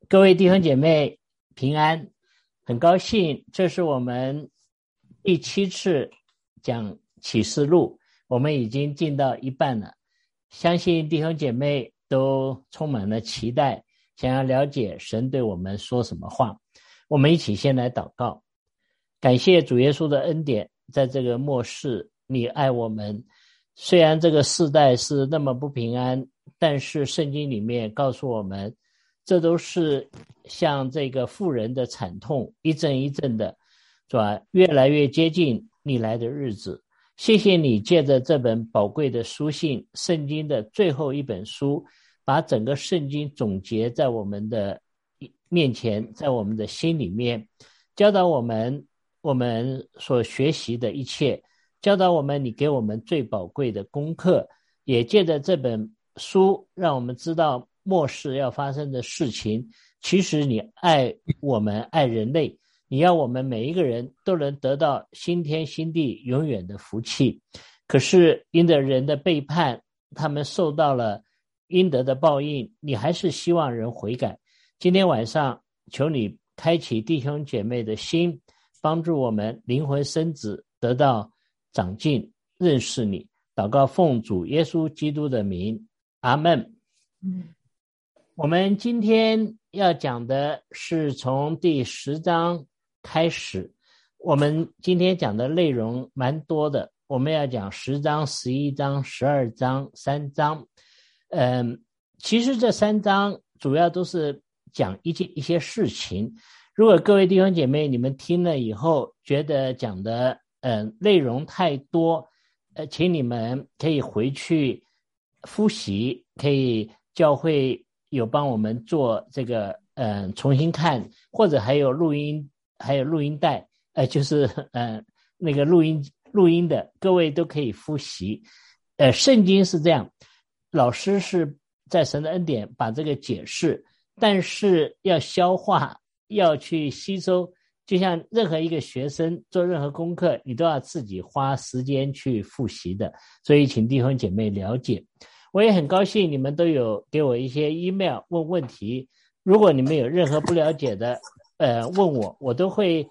各位弟兄姐妹平安，很高兴这是我们第7次讲启示录，我们已经进到一半了，相信弟兄姐妹都充满了期待，想要了解神对我们说什么话。我们一起先来祷告。感谢主耶稣的恩典，在这个末世你爱我们，虽然这个世代是那么不平安，但是圣经里面告诉我们，这都是像这个妇人的惨痛一阵一阵的，是吧？越来越接近你来的日子。谢谢你借着这本宝贵的书信，圣经的最后一本书，把整个圣经总结在我们的面前，在我们的心里面，教导我们所学习的一切，教导我们你给我们最宝贵的功课，也借着这本书让我们知道末世要发生的事情。其实你爱我们，爱人类，你要我们每一个人都能得到新天新地永远的福气。可是因着人的背叛，他们受到了应得的报应，你还是希望人悔改。今天晚上求你开启弟兄姐妹的心，帮助我们灵魂生子，得到长进，认识你。祷告奉主耶稣基督的名，阿们。我们今天要讲的是从第10章开始，我们今天讲的内容蛮多的，我们要讲10章、11章、12章、3章。其实这3章主要都是讲一些事情。如果各位弟兄姐妹你们听了以后觉得讲的内容太多，请你们可以回去复习，可以教会有帮我们做这个重新看，或者还有录音带，就是那个录音的，各位都可以复习。圣经是这样，老师是在神的恩典把这个解释，但是要消化，要去吸收，就像任何一个学生做任何功课，你都要自己花时间去复习的，所以请弟兄姐妹了解。我也很高兴你们都有给我一些 email 问问题，如果你们有任何不了解的问我都会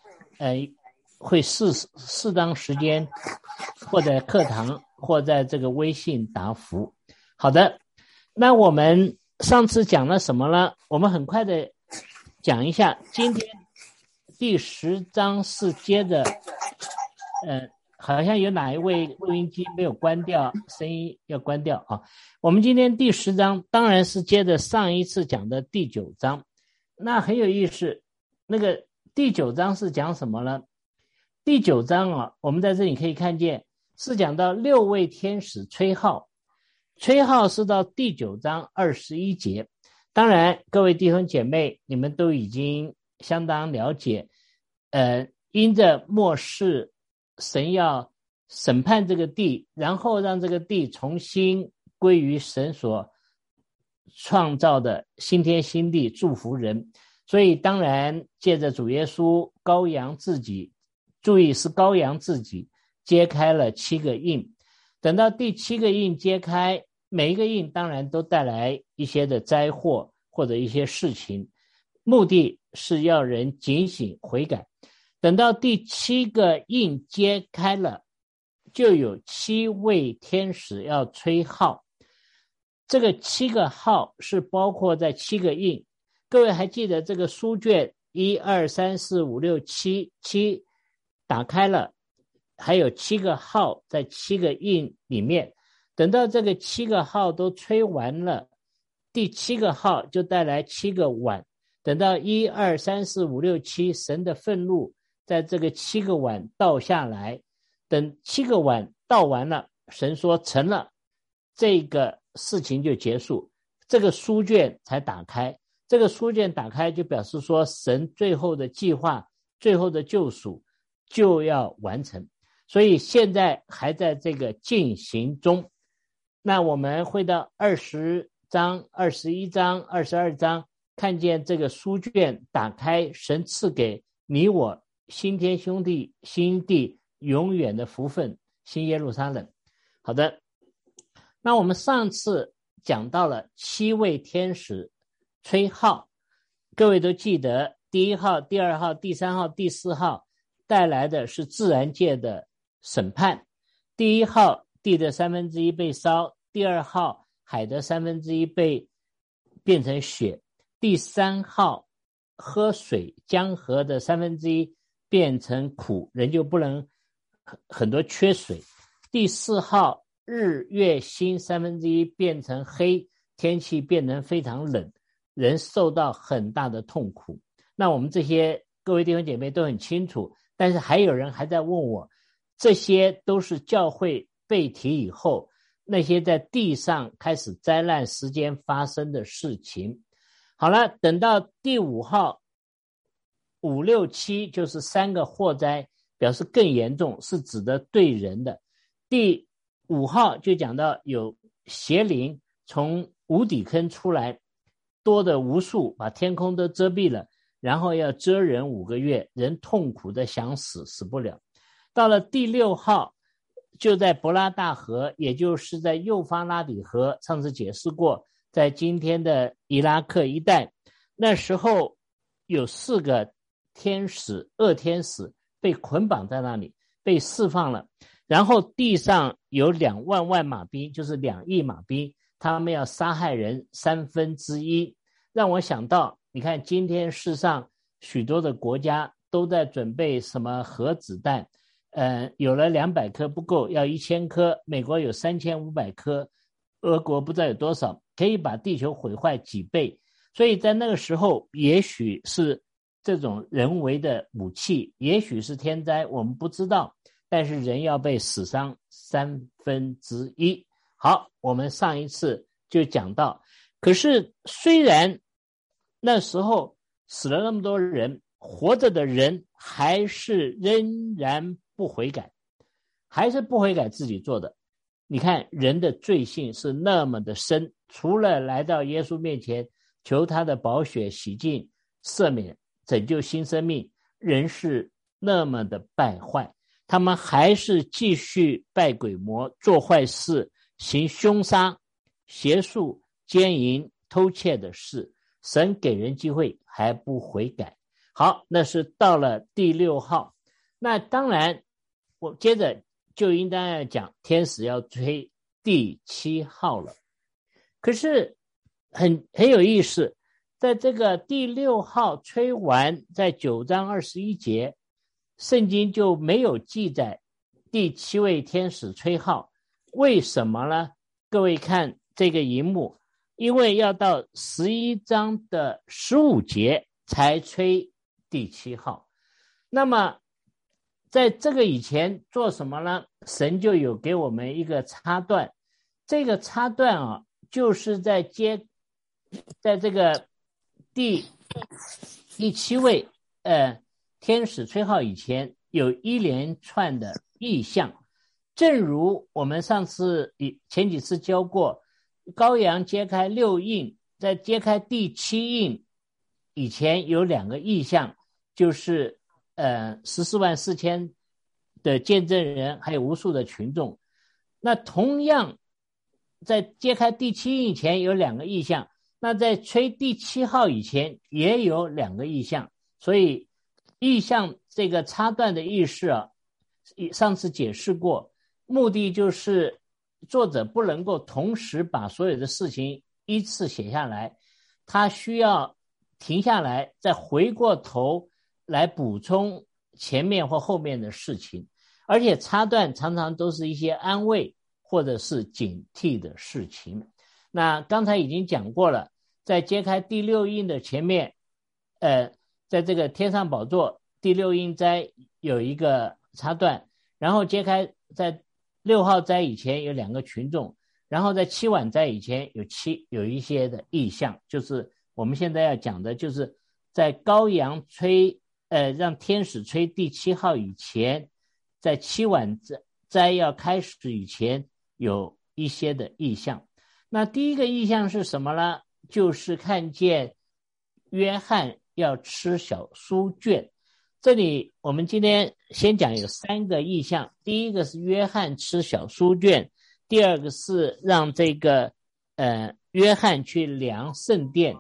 适当时间或者课堂或在这个微信答复。好的，那我们上次讲了什么呢？我们很快的讲一下，今天第10章是接着好像有哪一位录音机没有关掉，声音要关掉啊。我们今天第10章当然是接着上一次讲的第9章，那很有意思。那个第9章是讲什么呢？第9章啊，我们在这里可以看见是讲到6位天使吹号，吹号是到第9章21节。当然各位弟兄姐妹你们都已经相当了解，因着末世神要审判这个地，然后让这个地重新归于神所创造的新天新地，祝福人。所以当然借着主耶稣羔羊自己，注意是羔羊自己揭开了7个印，等到第7个印揭开，每一个印当然都带来一些的灾祸或者一些事情，目的是要人警醒悔改。等到第7个印揭开了，就有7位天使要吹号。这个7个号是包括在7个印。各位还记得这个书卷1 2 3 4 5 6 7打开了，还有7个号在7个印里面。等到这个7个号都吹完了，第7个号就带来7个碗。等到1 2 3 4 5 6 7，神的愤怒在这个7个碗倒下来，等7个碗倒完了，神说成了，这个事情就结束，这个书卷才打开。这个书卷打开就表示说神最后的计划，最后的救赎就要完成，所以现在还在这个进行中。那我们会到20章、21章、22章，看见这个书卷打开，神赐给你我新天兄弟新地永远的福分，新耶路撒冷。好的，那我们上次讲到了7位天使吹号， 各位都记得第1号、第2号、第3号、第4号带来的是自然界的审判。第1号地的1/3被烧，第2号海的1/3被变成血，第3号喝水江河的1/3变成苦，人就不能很多缺水。第4号日月星1/3变成黑，天气变成非常冷，人受到很大的痛苦。那我们这些各位弟兄姐妹都很清楚，但是还有人还在问我，这些都是教会被提以后那些在地上开始灾难时间发生的事情。好了，等到第5号5、6、7就是3个祸灾，表示更严重，是指的对人的。第5号就讲到有邪灵从无底坑出来，多的无数，把天空都遮蔽了，然后要蛰人5个月，人痛苦的想死，死不了。到了第6号就在伯拉大河，也就是在幼发拉底河，上次解释过，在今天的伊拉克一带，那时候有4个天使恶天使被捆绑在那里，被释放了。然后地上有2万万马兵，就是2亿马兵，他们要杀害人1/3，让我想到你看今天世上许多的国家都在准备什么核子弹，有了200颗不够，要1000颗，美国有3500颗，俄国不知道有多少，可以把地球毁坏几倍。所以在那个时候也许是这种人为的武器，也许是天灾，我们不知道，但是人要被死伤1/3。好，我们上一次就讲到，可是虽然那时候死了那么多人，活着的人还是仍然不悔改，还是不悔改自己做的。你看人的罪性是那么的深，除了来到耶稣面前求他的宝血洗净赦免拯救新生命，人是那么的败坏，他们还是继续拜鬼魔，做坏事，行凶杀邪术奸淫偷窃的事，神给人机会还不悔改。好，那是到了第6号。那当然我接着就应当要讲天使要吹第7号了。可是很有意思，在这个第6号吹完，在9章21节圣经就没有记载第7位天使吹号。为什么呢？各位看这个荧幕，因为要到11章的15节才吹第7号。那么在这个以前做什么呢？神就有给我们一个插段，这个插段就是在这个第7位天使吹号以前有一连串的意象，正如我们前几次教过，羔羊揭开6印，在揭开第7印以前有2个意象，就是144000的见证人，还有无数的群众。那同样在揭开第7印以前有2个意象，那在吹第7号以前也有2个意象。所以意象这个插段的意思上次解释过，目的就是作者不能够同时把所有的事情依次写下来，他需要停下来再回过头来补充前面或后面的事情，而且插段常常都是一些安慰或者是警惕的事情。那刚才已经讲过了，在揭开第6印的前面在这个天上宝座第6印斋有一个插段，然后揭开在6号斋以前有2个群众，然后在7晚斋以前有一些的意象，就是我们现在要讲的，就是在羔羊让天使吹第7号以前，在7晚斋要开始以前有一些的意象。那第一个意象是什么呢？就是看见约翰要吃小书卷。这里我们今天先讲有3个意象，第一个是约翰吃小书卷，第二个是让这个约翰去量圣殿，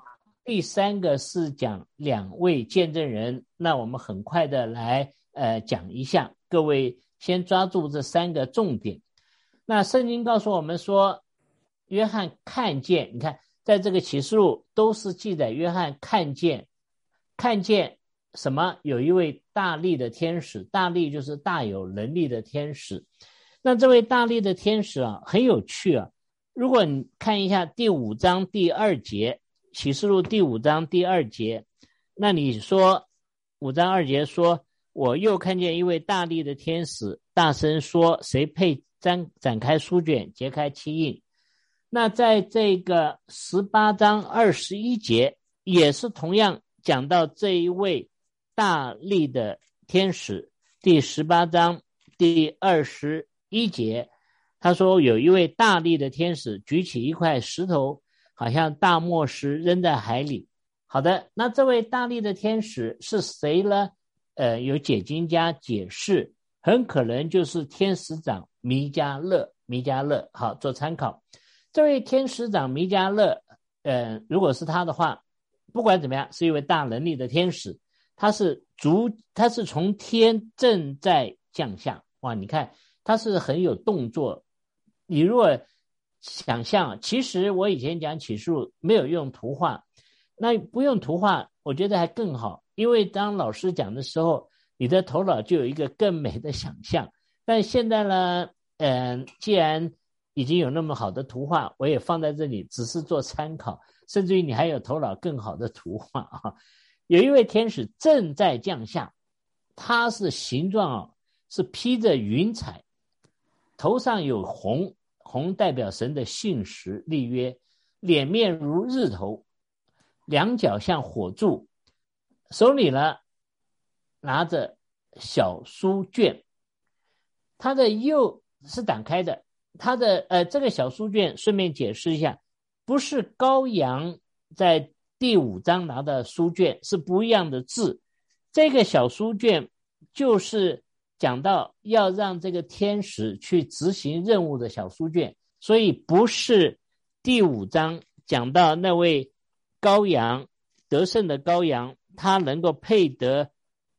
第三个是讲2位见证人，那我们很快的来讲一下，各位先抓住这3个重点。那圣经告诉我们说，约翰看见，你看在这个启示录都是记载约翰看见什么？有一位大力的天使，大力就是大有能力的天使。那这位大力的天使啊，很有趣啊。如果你看一下第5章第2节，启示录第5章第2节，那你说5章2节说，我又看见一位大力的天使大声说，谁配展开书卷，揭开7印。那在这个18章21节也是同样讲到这一位大力的天使。第18章第21节，他说有一位大力的天使举起一块石头，好像大磨石扔在海里。好的，那这位大力的天使是谁呢？有解经家解释，很可能就是天使长弥迦勒。好，做参考。这位天使长弥迦勒，如果是他的话，不管怎么样，是一位大能力的天使，他是从天正在降下。哇，你看他是很有动作。你如果想象，其实我以前讲启示录没有用图画，那不用图画我觉得还更好，因为当老师讲的时候，你的头脑就有一个更美的想象。但现在呢，既然已经有那么好的图画，我也放在这里只是做参考，甚至于你还有头脑更好的图画啊。有一位天使正在降下，他是形状是披着云彩，头上有红代表神的信实立约，脸面如日头，两脚像火柱，手里呢拿着小书卷，他的右是打开的。他的这个小书卷顺便解释一下，不是羔羊在第5章拿的书卷，是不一样的字。这个小书卷就是讲到要让这个天使去执行任务的小书卷，所以不是第5章讲到那位羔羊得胜的羔羊，他能够配得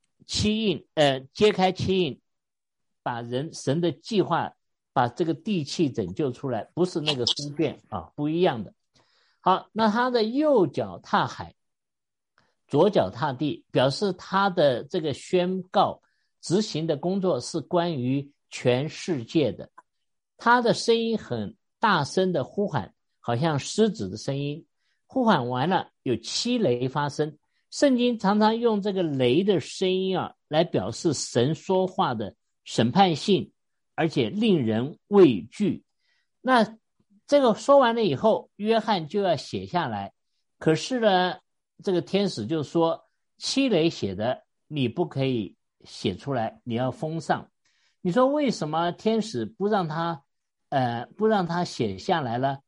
7印，揭开7印，把神的计划把这个地气拯救出来，不是那个书卷啊，不一样的。好，那他的右脚踏海，左脚踏地，表示他的这个宣告执行的工作是关于全世界的。他的声音很大声的呼喊，好像狮子的声音，呼喊完了有7雷发生。圣经常常用这个雷的声音来表示神说话的审判性，而且令人畏惧。那这个说完了以后，约翰就要写下来，可是呢这个天使就说7雷写的你不可以写出来，你要封上。你说为什么天使不让他写下来呢？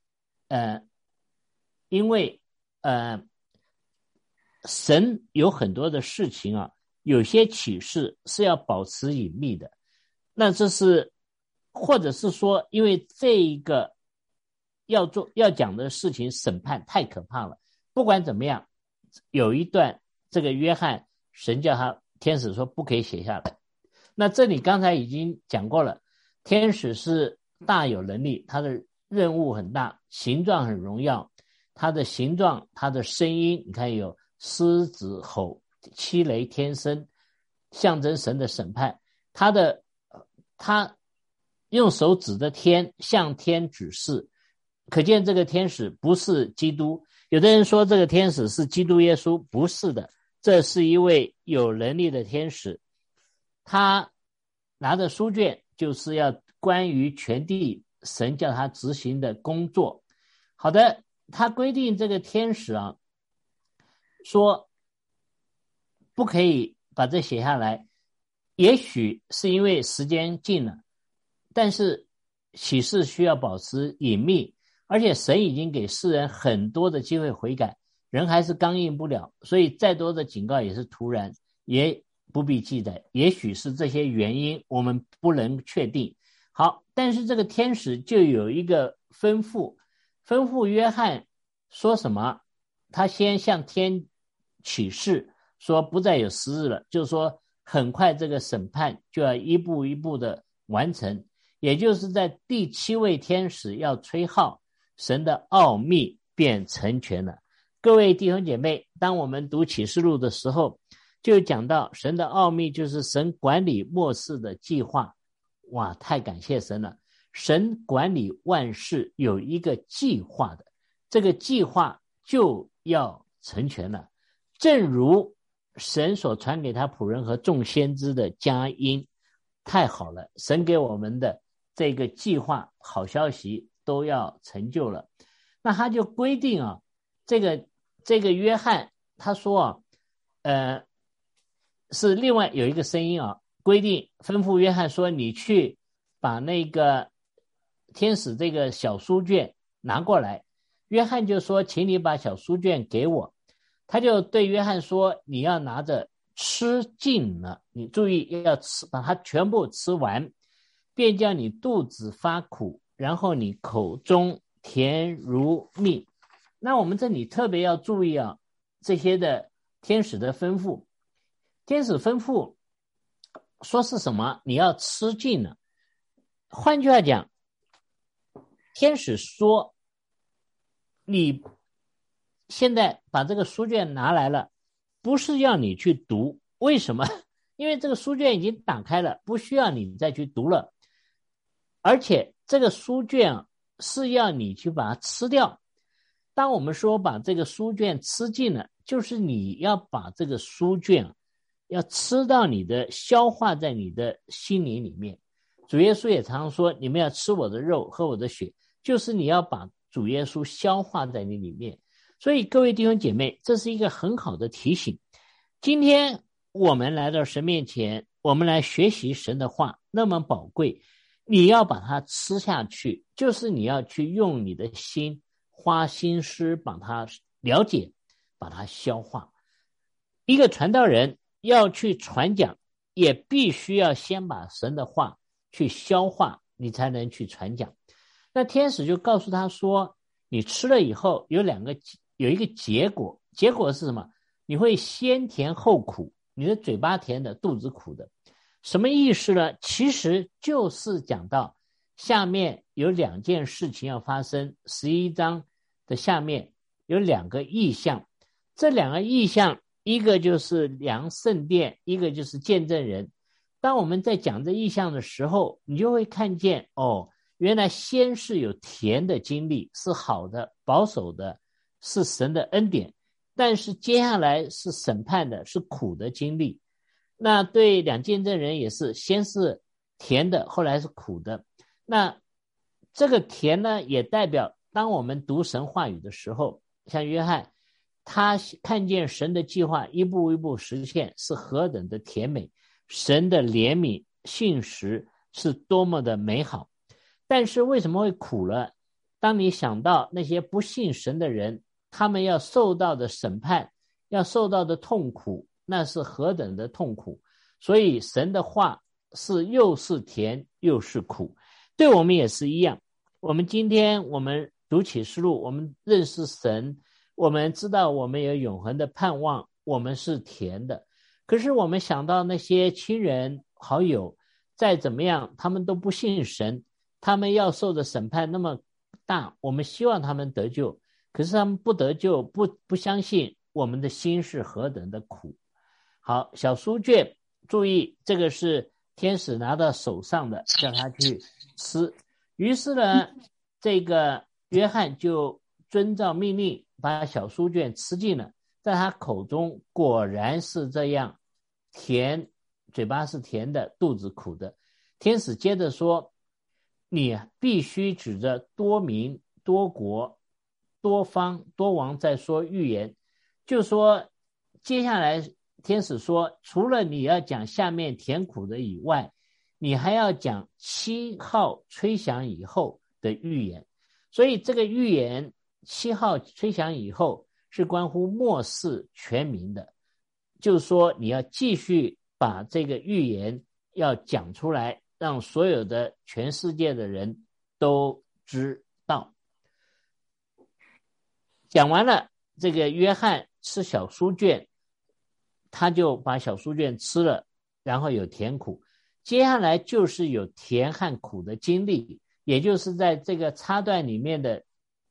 因为神有很多的事情有些启示是要保持隐秘的。那这是或者是说，因为这一个要讲的事情审判太可怕了。不管怎么样，有一段这个约翰神叫他天使说不可以写下来。那这里刚才已经讲过了，天使是大有能力，他的任务很大，形状很荣耀，他的形状他的声音，你看有狮子吼7雷天声，象征神的审判。他用手指着天，向天指示，可见这个天使不是基督。有的人说这个天使是基督耶稣，不是的，这是一位有能力的天使。他拿着书卷，就是要关于全地神叫他执行的工作。好的，他规定这个天使说不可以把这写下来，也许是因为时间近了，但是启示需要保持隐秘，而且神已经给世人很多的机会悔改，人还是刚硬不了，所以再多的警告也是突然，也不必记载。也许是这些原因，我们不能确定。好，但是这个天使就有一个吩咐约翰说什么？ 他先向天起誓说不再有10日了，就是说很快这个审判就要一步一步的完成，也就是在第7位天使要吹号，神的奥秘便成全了。各位弟兄姐妹，当我们读启示录的时候，就讲到神的奥秘就是神管理末世的计划。哇，太感谢神了，神管理万事有一个计划的，这个计划就要成全了，正如神所传给他仆人和众先知的佳音。太好了，神给我们的这个计划好消息都要成就了。那他就规定啊，这个约翰他说啊，是另外有一个声音啊，规定吩咐约翰说，你去把那个天使这个小书卷拿过来。约翰就说，请你把小书卷给我。他就对约翰说，你要拿着吃尽了，你注意要吃，把它全部吃完，便叫你肚子发苦，然后你口中甜如蜜。那我们这里特别要注意啊，这些的天使的吩咐。天使吩咐说是什么？你要吃尽了。换句话讲，天使说你现在把这个书卷拿来了，不是要你去读。为什么？因为这个书卷已经打开了，不需要你再去读了。而且这个书卷是要你去把它吃掉。当我们说把这个书卷吃尽了，就是你要把这个书卷要吃到你的，消化在你的心灵里面。主耶稣也常常说，你们要吃我的肉，喝我的血，就是你要把主耶稣消化在你里面。所以各位弟兄姐妹，这是一个很好的提醒。今天我们来到神面前，我们来学习神的话，那么宝贵，你要把它吃下去，就是你要去用你的心花心思把它了解，把它消化。一个传道人要去传讲，也必须要先把神的话去消化，你才能去传讲。那天使就告诉他说，你吃了以后有一个结果，结果是什么？你会先甜后苦，你的嘴巴甜的，肚子苦的。什么意思呢？其实就是讲到下面有2件事情要发生。11章的下面有2个异象，这2个异象，一个就是量圣殿，一个就是见证人。当我们在讲这异象的时候，你就会看见原来先是有甜的经历，是好的，保守的，是神的恩典，但是接下来是审判的，是苦的经历。那对2见证人也是，先是甜的，后来是苦的。那这个甜呢，也代表当我们读神话语的时候，像约翰，他看见神的计划一步一步实现，是何等的甜美，神的怜悯信实是多么的美好。但是为什么会苦了？当你想到那些不信神的人，他们要受到的审判，要受到的痛苦，那是何等的痛苦。所以神的话是又是甜又是苦，对我们也是一样。我们今天我们读启示录，我们认识神，我们知道我们有永恒的盼望，我们是甜的。可是我们想到那些亲人好友，再怎么样他们都不信神，他们要受的审判那么大，我们希望他们得救，可是他们不得救，不相信，我们的心是何等的苦。好，小书卷，注意这个是天使拿到手上的，叫他去吃。于是呢，这个约翰就遵照命令把小书卷吃尽了，在他口中果然是这样甜，嘴巴是甜的，肚子苦的。天使接着说，你必须指着多民多国多方多王在说预言，就说接下来天使说，除了你要讲下面甜苦的以外，你还要讲7号吹响以后的预言。所以这个预言7号吹响以后是关乎末世全民的，就是说你要继续把这个预言要讲出来，让所有的全世界的人都知道。讲完了这个约翰吃小书卷，他就把小书卷吃了，然后有甜苦。接下来就是有甜和苦的经历，也就是在这个插段里面的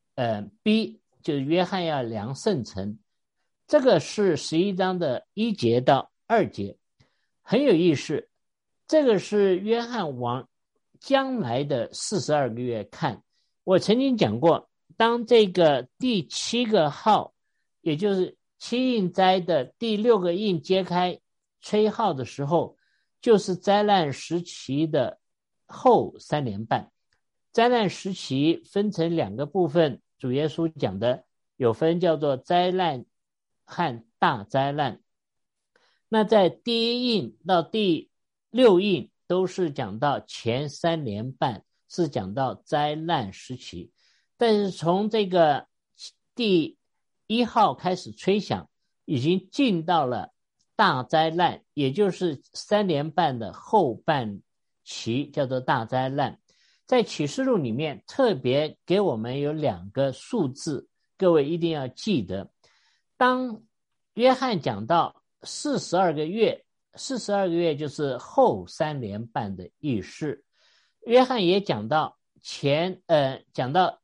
B， 就是约翰要量圣城，这个是11章的1节到2节，很有意思。这个是约翰往将来的42个月看。我曾经讲过，当这个第7个号，也就是七印斋的第6个印揭开吹号的时候，就是灾难时期的后3年半。灾难时期分成2个部分，主耶稣讲的有分叫做灾难和大灾难。那在第1印到第6印都是讲到前3年半，是讲到灾难时期。但是从这个第1号开始吹响，已经进到了大灾难，也就是3年半的后半期，叫做大灾难。在启示录里面特别给我们有2个数字，各位一定要记得。当约翰讲到42个月，42个月就是后3年半的意思。约翰也讲到讲到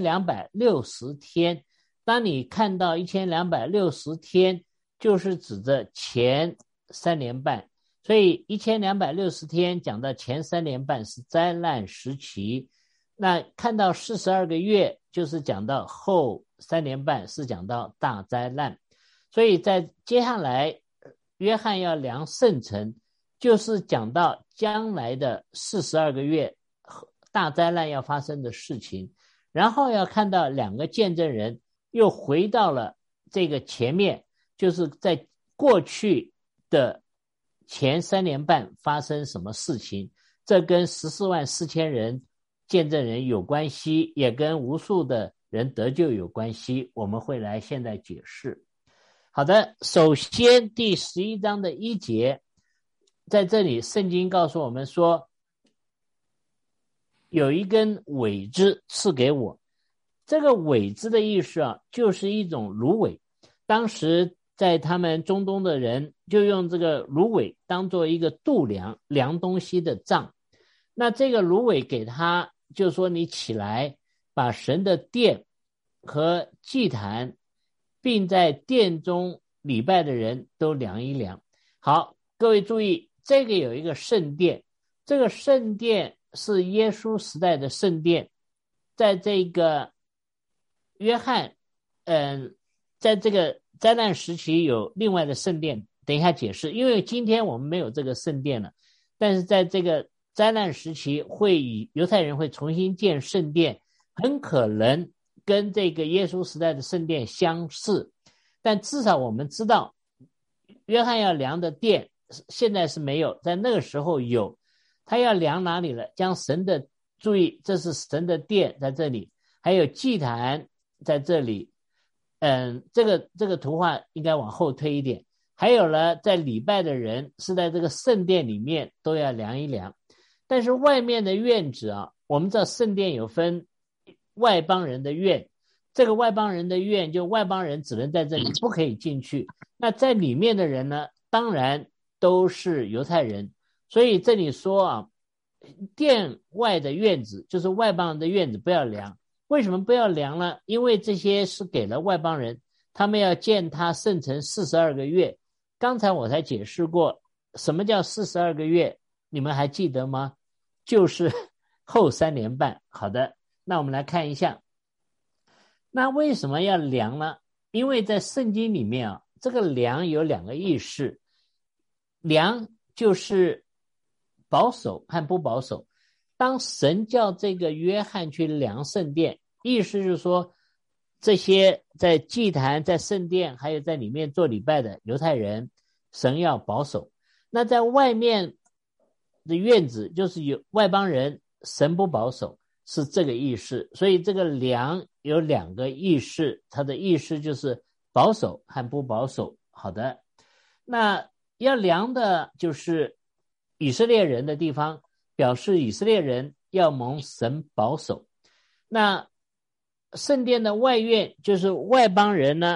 1260天，当你看到1260天，就是指着前3年半，所以1260天讲到前3年半是灾难时期。那看到42个月就是讲到后3年半，是讲到大灾难。所以在接下来约翰要量圣城，就是讲到将来的42个月大灾难要发生的事情。然后要看到2个见证人又回到了这个前面，就是在过去的前3年半发生什么事情，这跟144000人见证人有关系，也跟无数的人得救有关系，我们会来现在解释。好的，首先第11章的1节，在这里圣经告诉我们说，有一根苇枝赐给我。这个苇枝的意思啊，就是一种芦苇。当时在他们中东的人就用这个芦苇当做一个度量东西的杖。那这个芦苇给他就说，你起来把神的殿和祭坛并在殿中礼拜的人都量一量。好，各位注意，这个有一个圣殿，这个圣殿是耶稣时代的圣殿。在这个约翰在这个灾难时期有另外的圣殿，等一下解释，因为今天我们没有这个圣殿了，但是在这个灾难时期犹太人会重新建圣殿，很可能跟这个耶稣时代的圣殿相似，但至少我们知道约翰要量的殿现在是没有，在那个时候有。他要量哪里了？将神的，注意，这是神的殿在这里，还有祭坛在这里。这个图画应该往后推一点。还有呢，在礼拜的人是在这个圣殿里面都要量一量。但是外面的院子啊，我们知道圣殿有分外邦人的院，这个外邦人的院就外邦人只能在这里，不可以进去。那在里面的人呢，当然都是犹太人。所以这里说啊，殿外的院子就是外邦人的院子不要量。为什么不要量呢？因为这些是给了外邦人，他们要建他圣城42个月。刚才我才解释过什么叫42个月，你们还记得吗？就是后3年半。好的，那我们来看一下，那为什么要量呢？因为在圣经里面啊，这个量有2个意思。量就是保守和不保守。当神叫这个约翰去量圣殿，意思就是说，这些在祭坛在圣殿还有在里面做礼拜的犹太人，神要保守。那在外面的院子就是有外邦人，神不保守，是这个意思。所以这个量有2个意思，它的意思就是保守和不保守。好的，那要量的就是以色列人的地方，表示以色列人要蒙神保守。那圣殿的外院就是外邦人呢，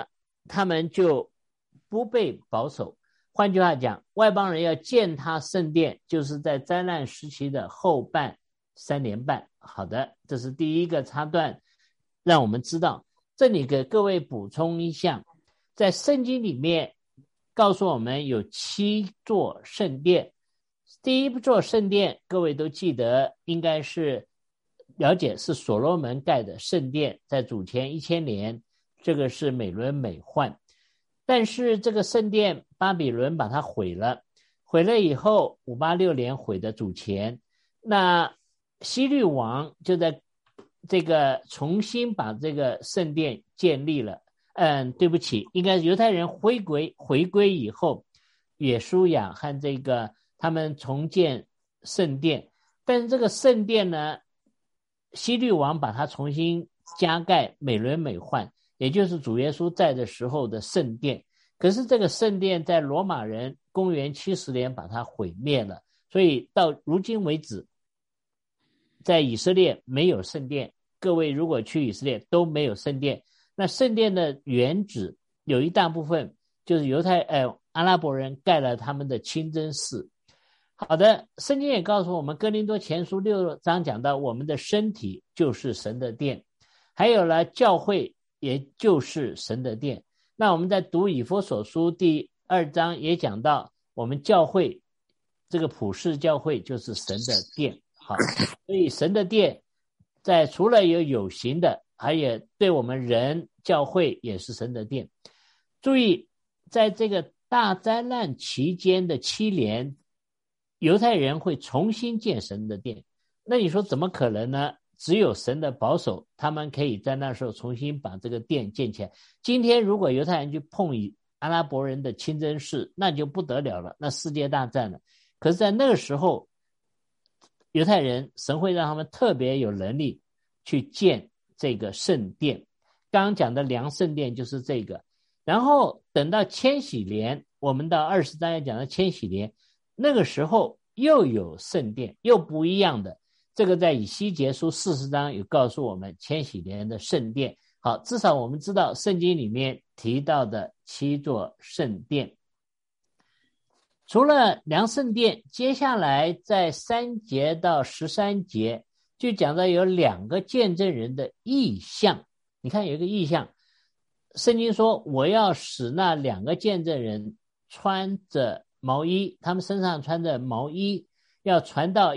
他们就不被保守。换句话讲，外邦人要践踏圣殿，就是在灾难时期的后半3年半。好的，这是第一个插段，让我们知道。这里给各位补充一项，在圣经里面告诉我们有7座圣殿。第一座圣殿各位都记得，应该是了解是所罗门盖的圣殿，在主前1000年，这个是美轮美奂。但是这个圣殿巴比伦把它毁了以后586年毁的主前，那希律王就在这个重新把这个圣殿建立了。对不起，应该是犹太人回归以后，约书亚和这个他们重建圣殿，但是这个圣殿呢，希律王把它重新加盖，美轮美奂，也就是主耶稣在的时候的圣殿。可是这个圣殿在罗马人公元70年把它毁灭了，所以到如今为止，在以色列没有圣殿。各位如果去以色列都没有圣殿。那圣殿的原址有一大部分就是阿拉伯人盖了他们的清真寺。好的，圣经也告诉我们，哥林多前书6章讲到，我们的身体就是神的殿，还有了教会也就是神的殿。那我们在读以弗所书第2章也讲到，我们教会这个普世教会就是神的殿。好，所以神的殿在除了有形的，还有对我们人教会也是神的殿。注意，在这个大灾难期间的7年，犹太人会重新建神的殿。那你说怎么可能呢？只有神的保守，他们可以在那时候重新把这个殿建起来。今天如果犹太人去碰阿拉伯人的清真寺，那就不得了了，那世界大战了。可是在那个时候，犹太人神会让他们特别有能力去建这个圣殿。刚刚讲的量圣殿就是这个。然后等到千禧年，我们到20章要讲的千禧年，那个时候又有圣殿，又不一样的。这个在以西结书40章有告诉我们千禧年的圣殿。好，至少我们知道圣经里面提到的7座圣殿。除了量圣殿，接下来在3节到13节就讲到有2个见证人的异象。你看有一个异象，圣经说我要使那2个见证人穿着毛衣，他们身上穿着毛衣，要传到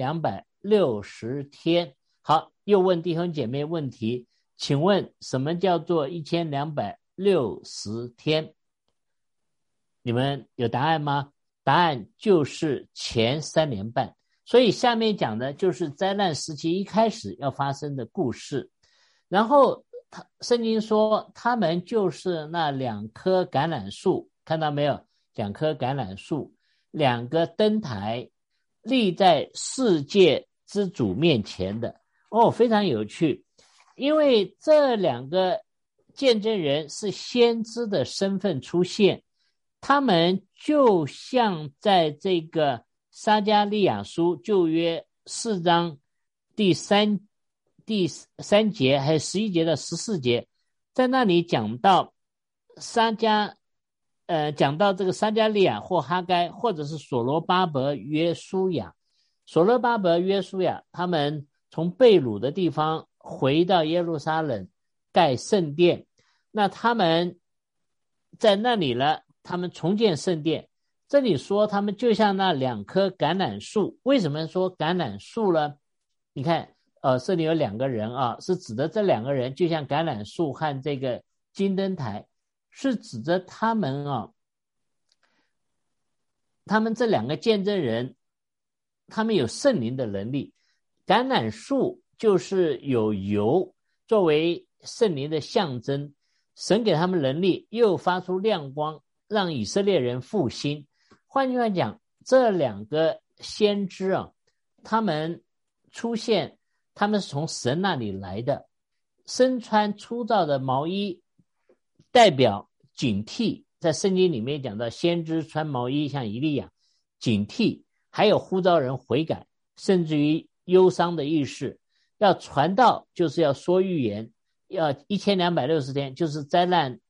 1260天。好，又问弟兄姐妹问题，请问什么叫做1260天？你们有答案吗？答案就是前3年半。所以下面讲的就是灾难时期一开始要发生的故事。然后圣经说他们就是那2棵橄榄树，看到没有？2棵橄榄树，2个灯台，立在世界之主面前的。非常有趣，因为这2个见证人是先知的身份出现，他们就像在这个撒迦利亚书旧约4章第3节还有11节的14节，在那里讲到讲到这个撒迦利亚或哈该，或者是所罗巴伯约书亚。所罗巴伯约书亚他们从被掳的地方回到耶路撒冷盖圣殿，那他们在那里了，他们重建圣殿。这里说他们就像那2棵橄榄树。为什么说橄榄树呢？你看这里有2个人啊，是指的这2个人就像橄榄树和这个金灯台，是指着他们他们这2个见证人，他们有圣灵的能力。橄榄树就是有油作为圣灵的象征，神给他们能力，又发出亮光，让以色列人复兴。换句话讲，这2个先知他们出现，他们是从神那里来的，身穿粗糙的毛衣，代表警惕。在圣经里面讲到先知穿毛衣，像以利亚，警惕，还有呼召人悔改，甚至于忧伤的意识。要传道就是要说预言，要1260天，就是灾难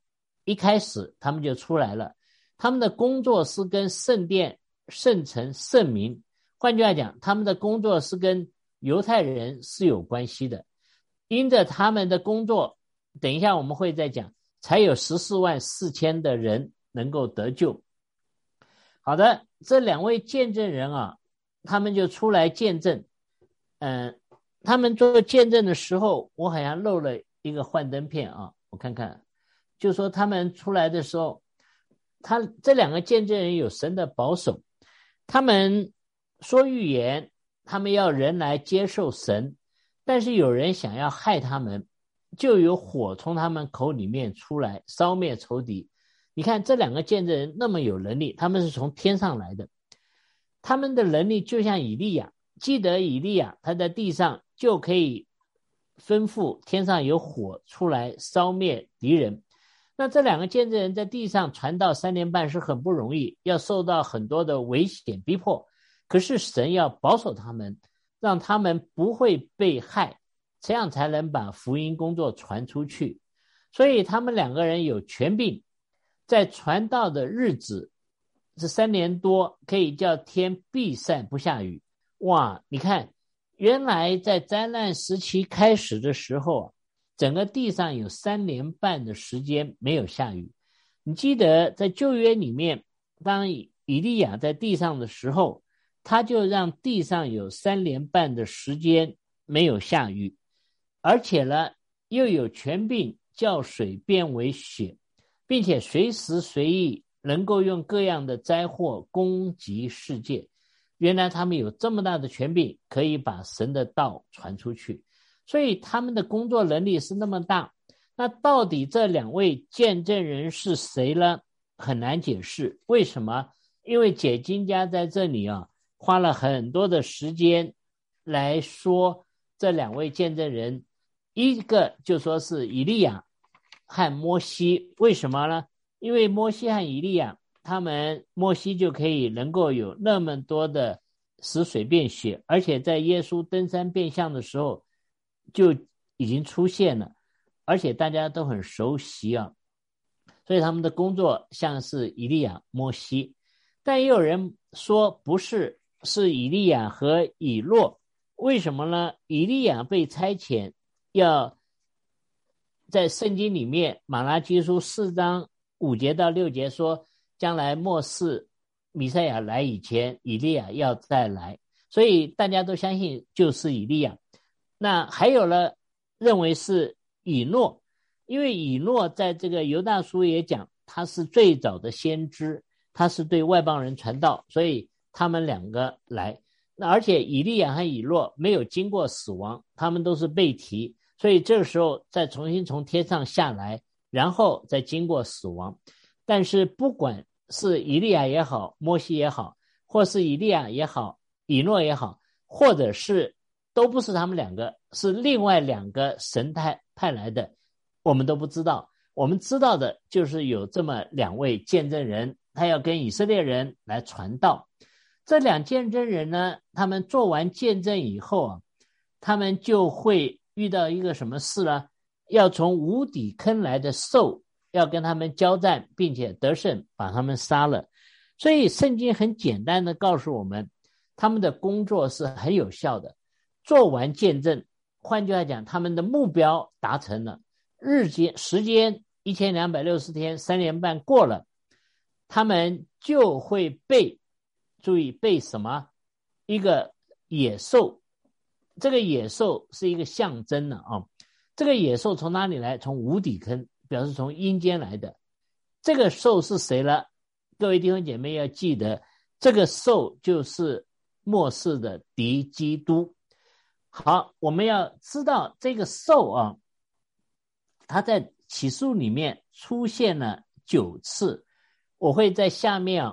一开始他们就出来了，他们的工作是跟圣殿、圣城、圣民，换句话讲，他们的工作是跟犹太人是有关系的。因着他们的工作，等一下我们会再讲，才有14万4千的人能够得救。好的，这2位见证人啊，他们就出来见证。他们做见证的时候，我好像漏了一个幻灯片啊，我看看，就说他们出来的时候，这2个见证人有神的保守，他们说预言，他们要人来接受神，但是有人想要害他们，就有火从他们口里面出来，烧灭仇敌。你看这2个见证人那么有能力，他们是从天上来的，他们的能力就像以利亚，记得以利亚他在地上就可以吩咐天上有火出来烧灭敌人。那这2个见证人在地上传道3年半是很不容易，要受到很多的危险逼迫，可是神要保守他们，让他们不会被害，这样才能把福音工作传出去。所以他们2个人有权柄，在传道的日子这3年多，可以叫天闭塞不下雨。哇，你看原来在灾难时期开始的时候，整个地上有3年半的时间没有下雨。你记得在旧约里面，当以利亚在地上的时候，他就让地上有3年半的时间没有下雨，而且呢又有权柄叫水变为血，并且随时随地能够用各样的灾祸攻击世界。原来他们有这么大的权柄，可以把神的道传出去，所以他们的工作能力是那么大。那到底这2位见证人是谁呢？很难解释。为什么？因为解经家在这里花了很多的时间来说这2位见证人。一个就说是以利亚和摩西。为什么呢？因为摩西和以利亚，摩西就可以能够有那么多的使水变血，而且在耶稣登山变相的时候就已经出现了，而且大家都很熟悉所以他们的工作像是以利亚、摩西。但也有人说不是，是以利亚和以诺。为什么呢？以利亚被差遣要在圣经里面马拉基书4章5节到6节说，将来末世弥赛亚来以前，以利亚要再来，所以大家都相信就是以利亚。那还有呢，认为是以诺，因为以诺在这个犹大书也讲，他是最早的先知，他是对外邦人传道，所以他们2个来。那而且以利亚和以诺没有经过死亡，他们都是被提，所以这个时候再重新从天上下来，然后再经过死亡。但是不管是以利亚也好，摩西也好，或是以利亚也好，以诺也好，或者是都不是他们2个，是另外2个神派来的，我们都不知道。我们知道的就是有这么2位见证人，他要跟以色列人来传道。这2见证人呢，他们做完见证以后他们就会遇到一个什么事呢？要从无底坑来的兽要跟他们交战，并且得胜，把他们杀了。所以圣经很简单的告诉我们，他们的工作是很有效的。做完见证，换句话讲，他们的目标达成了，时间1260天3年半过了，他们就会注意被什么？一个野兽。这个野兽是一个象征这个野兽从哪里来？从无底坑，表示从阴间来的。这个兽是谁呢？各位弟兄姐妹要记得，这个兽就是末世的敌基督。好，我们要知道这个兽它在启示录里面出现了9次。我会在下面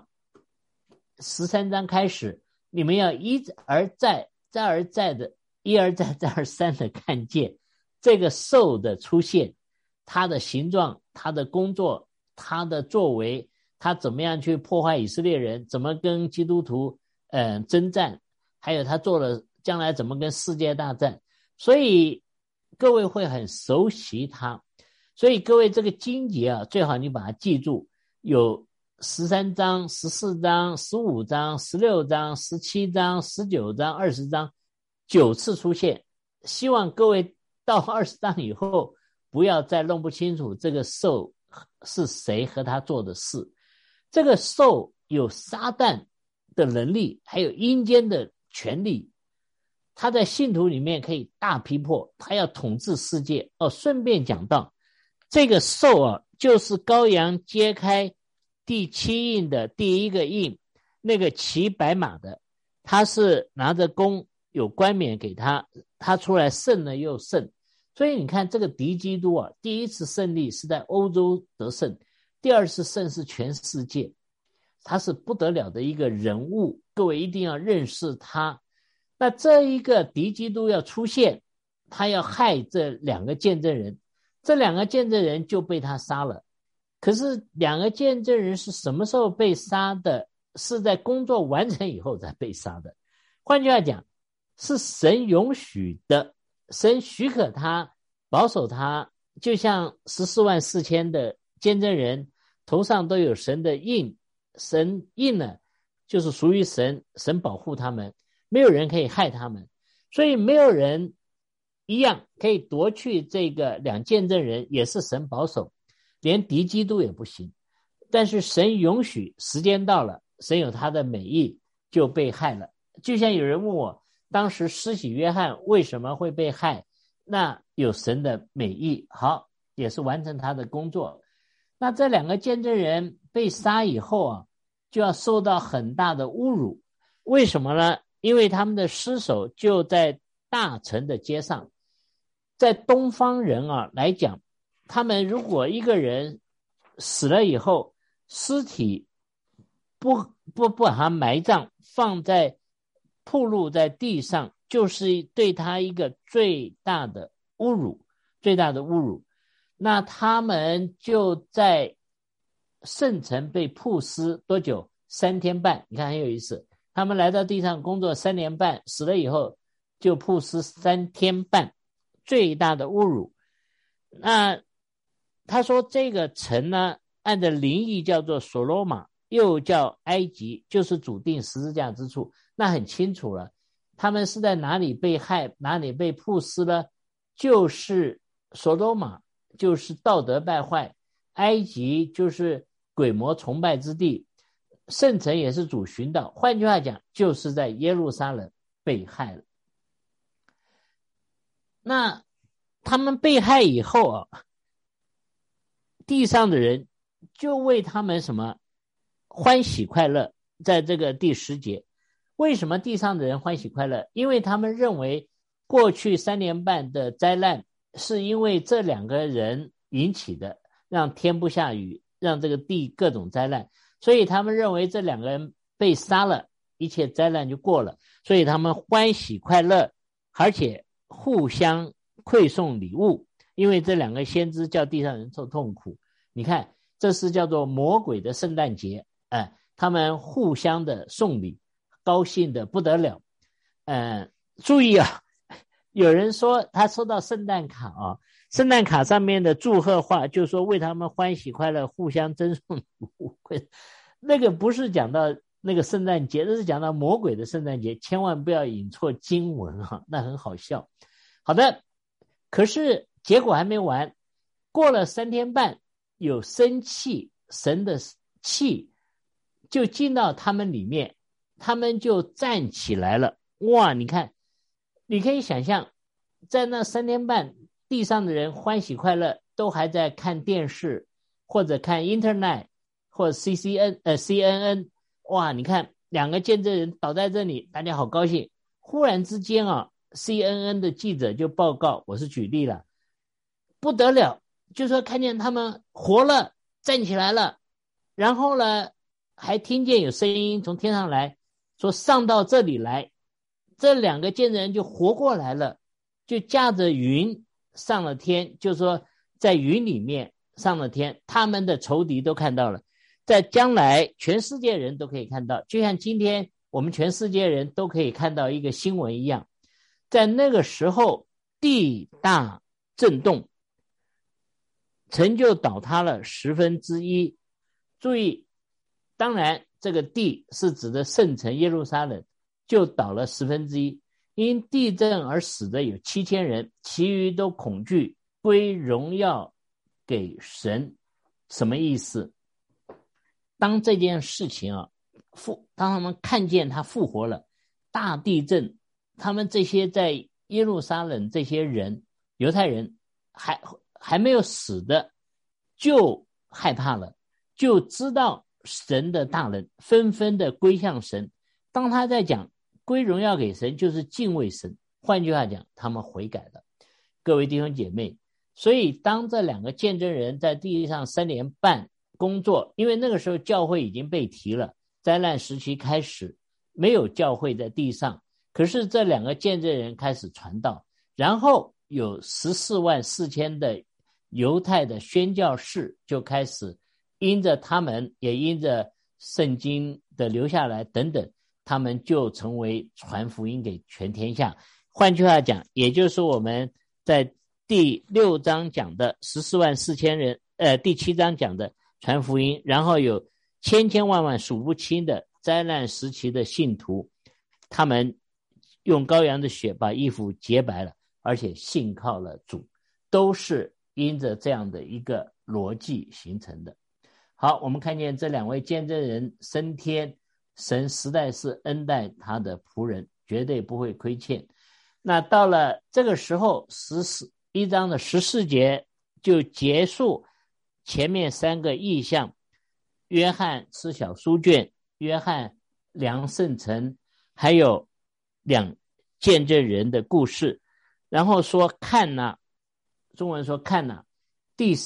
13章开始，你们要一而再再而再的一而再再而三的看见这个兽的出现，它的形状，它的工作，它的作为，它怎么样去破坏以色列人，怎么跟基督徒征战，还有他做了将来怎么跟世界大战。所以各位会很熟悉它。 所以各位这个经节啊，最好你把它记住，有13章、14章、15章、16章、17章、19章、20章，9次出现。希望各位到20章以后，不要再弄不清楚这个兽是谁和他做的事。这个兽有撒旦的能力，还有阴间的权力。他在信徒里面可以大批破，他要统治世界。顺便讲到这个兽啊，就是羔羊揭开第7印的第一个印，那个骑白马的，他是拿着弓，有冠冕给他，他出来胜了又胜。所以你看这个敌基督啊，第一次胜利是在欧洲得胜，第二次胜是全世界，他是不得了的一个人物，各位一定要认识他。那这一个敌基督要出现，他要害这2个见证人，这2个见证人就被他杀了。可是2个见证人是什么时候被杀的？是在工作完成以后才被杀的。换句话讲，是神允许的，神许可他保守他，就像144000的见证人头上都有神的印，神印呢就是属于神，神保护他们，没有人可以害他们，所以没有人一样可以夺去这个2见证人，也是神保守，连敌基督也不行。但是神允许，时间到了，神有他的美意，就被害了。就像有人问我，当时施洗约翰为什么会被害？那有神的美意，好，也是完成他的工作。那这2个见证人被杀以后啊，就要受到很大的侮辱。为什么呢？因为他们的尸首就在大城的街上。在东方人啊来讲，他们如果一个人死了以后，尸体不把它埋葬，放在暴露在地上，就是对他一个最大的侮辱，最大的侮辱。那他们就在圣城被曝尸多久？3天半。你看很有意思，他们来到地上工作3年半，死了以后就曝尸3天半，最大的侮辱。那他说这个城呢，按照灵意叫做所罗马，又叫埃及，就是主定十字架之处。那很清楚了，他们是在哪里被害，哪里被曝尸呢？就是所罗马，就是道德败坏，埃及就是鬼魔崇拜之地，圣城也是主寻道。换句话讲，就是在耶路撒冷被害了。那他们被害以后啊，地上的人就为他们什么欢喜快乐。在这个第10节，为什么地上的人欢喜快乐？因为他们认为过去3年半的灾难是因为这2个人引起的，让天不下雨，让这个地各种灾难，所以他们认为这2个人被杀了，一切灾难就过了，所以他们欢喜快乐，而且互相馈送礼物，因为这2个先知叫地上人受痛苦。你看，这是叫做魔鬼的圣诞节，他们互相的送礼，高兴的不得了。注意啊，有人说他收到圣诞卡啊，圣诞卡上面的祝贺话就说为他们欢喜快乐，互相赠送礼物。那个不是讲到那个圣诞节，这是讲到魔鬼的圣诞节，千万不要引错经文啊，那很好笑。好的，可是结果还没完，过了3天半，有生气，神的气就进到他们里面，他们就站起来了。哇，你看，你可以想象，在那3天半，地上的人欢喜快乐，都还在看电视，或者看 Internet， 或者 CNN。哇，你看2个见证人倒在这里，大家好高兴。忽然之间啊， CNN 的记者就报告，我是举例了，不得了，就说看见他们活了，站起来了，然后呢还听见有声音从天上来说上到这里来，这2个见证人就活过来了，就驾着云上了天，就说在云里面上了天，他们的仇敌都看到了，在将来全世界人都可以看到，就像今天我们全世界人都可以看到一个新闻一样。在那个时候地大震动， 城就倒塌了1/10。注意，当然这个地是指的圣城耶路撒冷，就倒了1/10。因地震而死的有7000人，其余都恐惧，归荣耀给神。什么意思？当这件事情当他们看见他复活了，大地震，他们这些在耶路撒冷这些人，犹太人还没有死的，就害怕了，就知道神的大能，纷纷的归向神。当他在讲归荣耀给神，就是敬畏神，换句话讲，他们悔改了。各位弟兄姐妹，所以当这2个见证人在地上3年半工作，因为那个时候教会已经被提了，灾难时期开始，没有教会在地上，可是这2个见证人开始传道，然后有144000的犹太的宣教士就开始因着他们，也因着圣经的留下来等等，他们就成为传福音给全天下。换句话讲，也就是我们在第6章讲的144000人，第7章讲的传福音，然后有千千万万数不清的灾难时期的信徒，他们用羔羊的血把衣服洁白了，而且信靠了主，都是因着这样的一个逻辑形成的。好，我们看见这2位见证人升天，神实在是恩待他的仆人，绝对不会亏欠。那到了这个时候，1章的14节就结束前面3个异象，约翰吃小书卷，约翰量圣城，还有2见证人的故事。然后说看哪，中文说看哪，第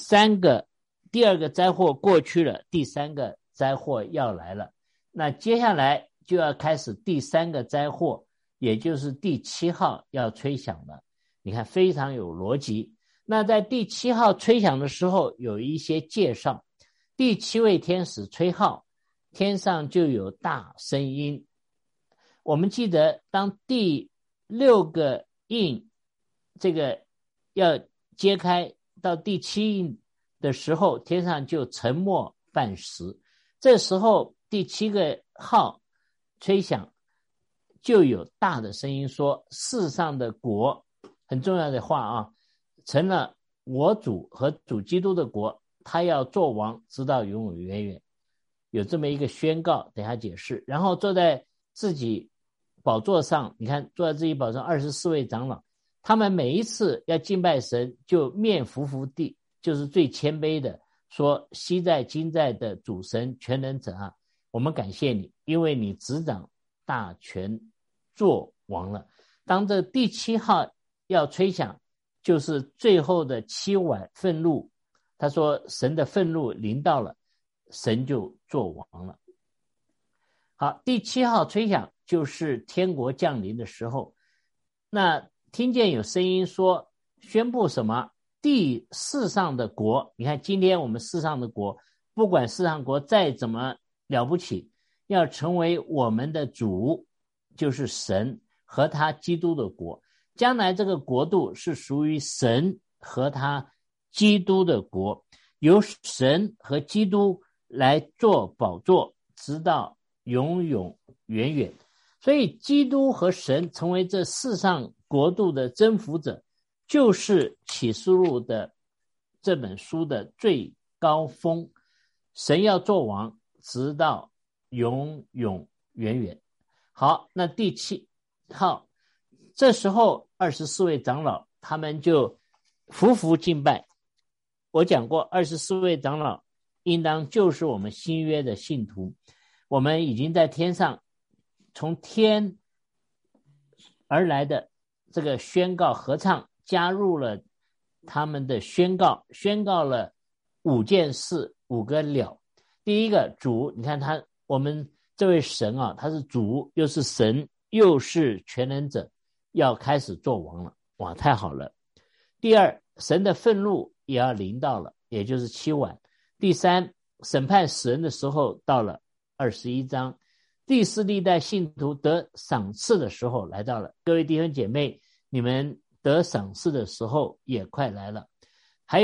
2个灾祸过去了，第3个灾祸要来了。那接下来就要开始第3个灾祸，也就是第7号要吹响了。你看非常有逻辑。那在第7号吹响的时候有一些介绍，第7位天使吹号，天上就有大声音。我们记得当第6个印这个要揭开到第7印的时候，天上就沉默半时。这时候第7个号吹响，就有大的声音说，世上的国，很重要的话成了我主和主基督的国，他要做王直到永永远远。有这么一个宣告，等一下解释。然后坐在自己宝座上，你看坐在自己宝座上24位长老，他们每一次要敬拜神就面伏伏地，就是最谦卑的说，昔在今在的主神全能者啊，我们感谢你，因为你执掌大权做王了。当这第7号要吹响，就是最后的7碗愤怒，他说神的愤怒临到了，神就做王了。好，第7号吹响就是天国降临的时候。那听见有声音说，宣布什么？世上的国，你看今天我们世上的国，不管世上国再怎么了不起，要成为我们的主，就是神和他基督的国。将来这个国度是属于神和他基督的国，由神和基督来做宝座，直到永永远远。所以基督和神成为这世上国度的征服者，就是启示录的这本书的最高峰。神要做王直到永永远远。好，那第7号，这时候24位长老他们就匍匐敬拜。我讲过24位长老应当就是我们新约的信徒，我们已经在天上从天而来的这个宣告合唱加入了他们的宣告了5件事，5个了。第一个，主，你看我们这位神他是主，又是神，又是全能者，要开始做王了。哇，太好了。第二，神的愤怒也要临到了，也就是7碗。第三，审判死人的时候到了21章。第四，历代信徒得赏赐的时候来到了。各位弟兄姐妹，你们得赏赐的时候也快来了。还有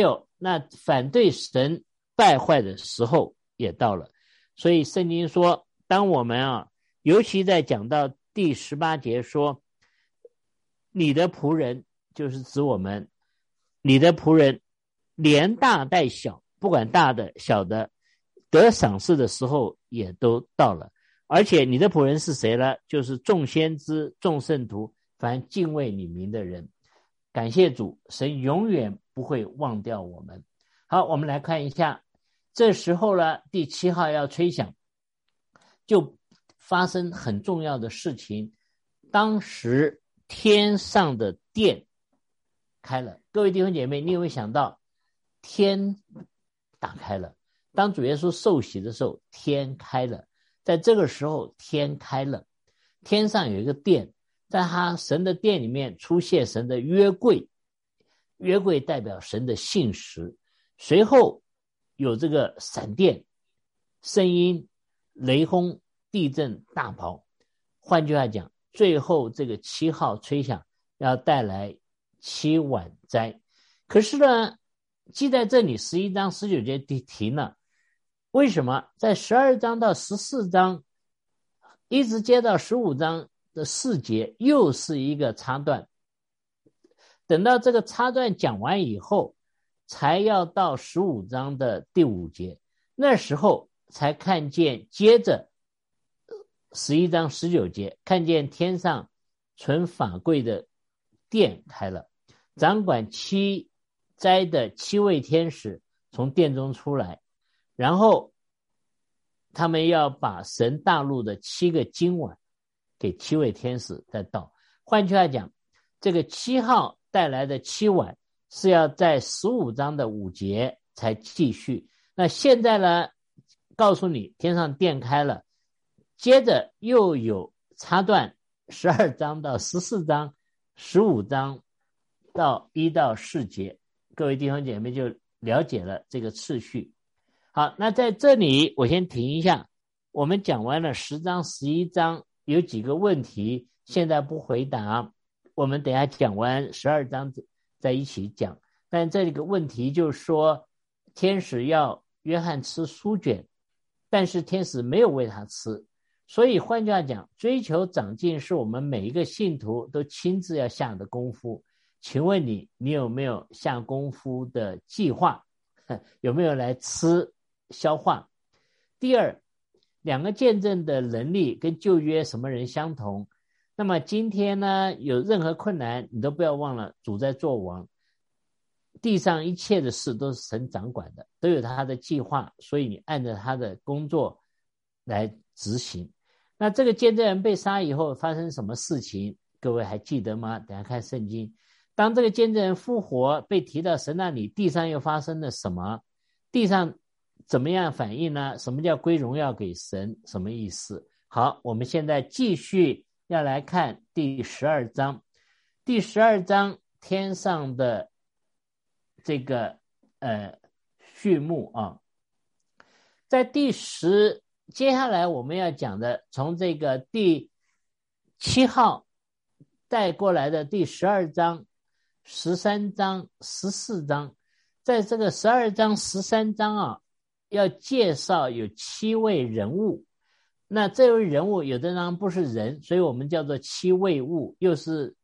那反对神败坏的时候也到了。所以圣经说，当我们尤其在讲到第18节说，你的仆人，就是指我们，你的仆人连大带小，不管大的小的，得赏赐的时候也都到了。而且你的仆人是谁呢？就是众先知、众圣徒，凡敬畏你名的人。感谢主，神永远不会忘掉我们。好，我们来看一下，这时候呢，第7号要吹响，就发生很重要的事情。当时天上的殿开了，各位弟兄姐妹，你有没有想到天打开了？当主耶稣受洗的时候，天开了，在这个时候天开了，天上有一个殿，在他神的殿里面出现神的约柜，约柜代表神的信实。随后有这个闪电、声音、雷轰、地震、大雹。换句话讲，最后这个7号吹响，要带来7晚灾。可是呢，记在这里11章19节停了。为什么？在12章到14章一直接到15章的4节，又是一个插段。等到这个插段讲完以后，才要到15章的第5节，那时候才看见，接着11章19节，看见天上存法柜的殿开了，掌管7灾的7位天使从殿中出来，然后他们要把神大陆的7个金碗给7位天使再倒。换句话讲，这个7号带来的7碗是要在15章的5节才继续。那现在呢，告诉你天上殿开了，接着又有插段12章到14章15章到1到4节，各位弟兄姐妹就了解了这个次序。好，那在这里我先停一下，我们讲完了10章11章，有几个问题现在不回答，我们等一下讲完12章再一起讲。但这个问题就是说，天使要约翰吃书卷，但是天使没有喂他吃，所以换句话讲，追求长进是我们每一个信徒都亲自要下的功夫。请问你有没有下功夫的计划？有没有来吃消化？第二，两个见证的能力跟旧约什么人相同？那么今天呢，有任何困难，你都不要忘了主在作王，地上一切的事都是神掌管的，都有他的计划，所以你按照他的工作来执行。那这个见证人被杀以后发生什么事情？各位还记得吗？等一下看圣经，当这个见证人复活被提到神那里，地上又发生了什么？地上怎么样反应呢？什么叫归荣耀给神？什么意思？好，我们现在继续要来看第12章。第12章天上的这个序幕啊，在接下来我们要讲的，从这个第7号带过来的第12章、13章、14章，在这个12章、13章啊，要介绍有7位人物。那这位人物有的人不是人，所以我们叫做7位物，又是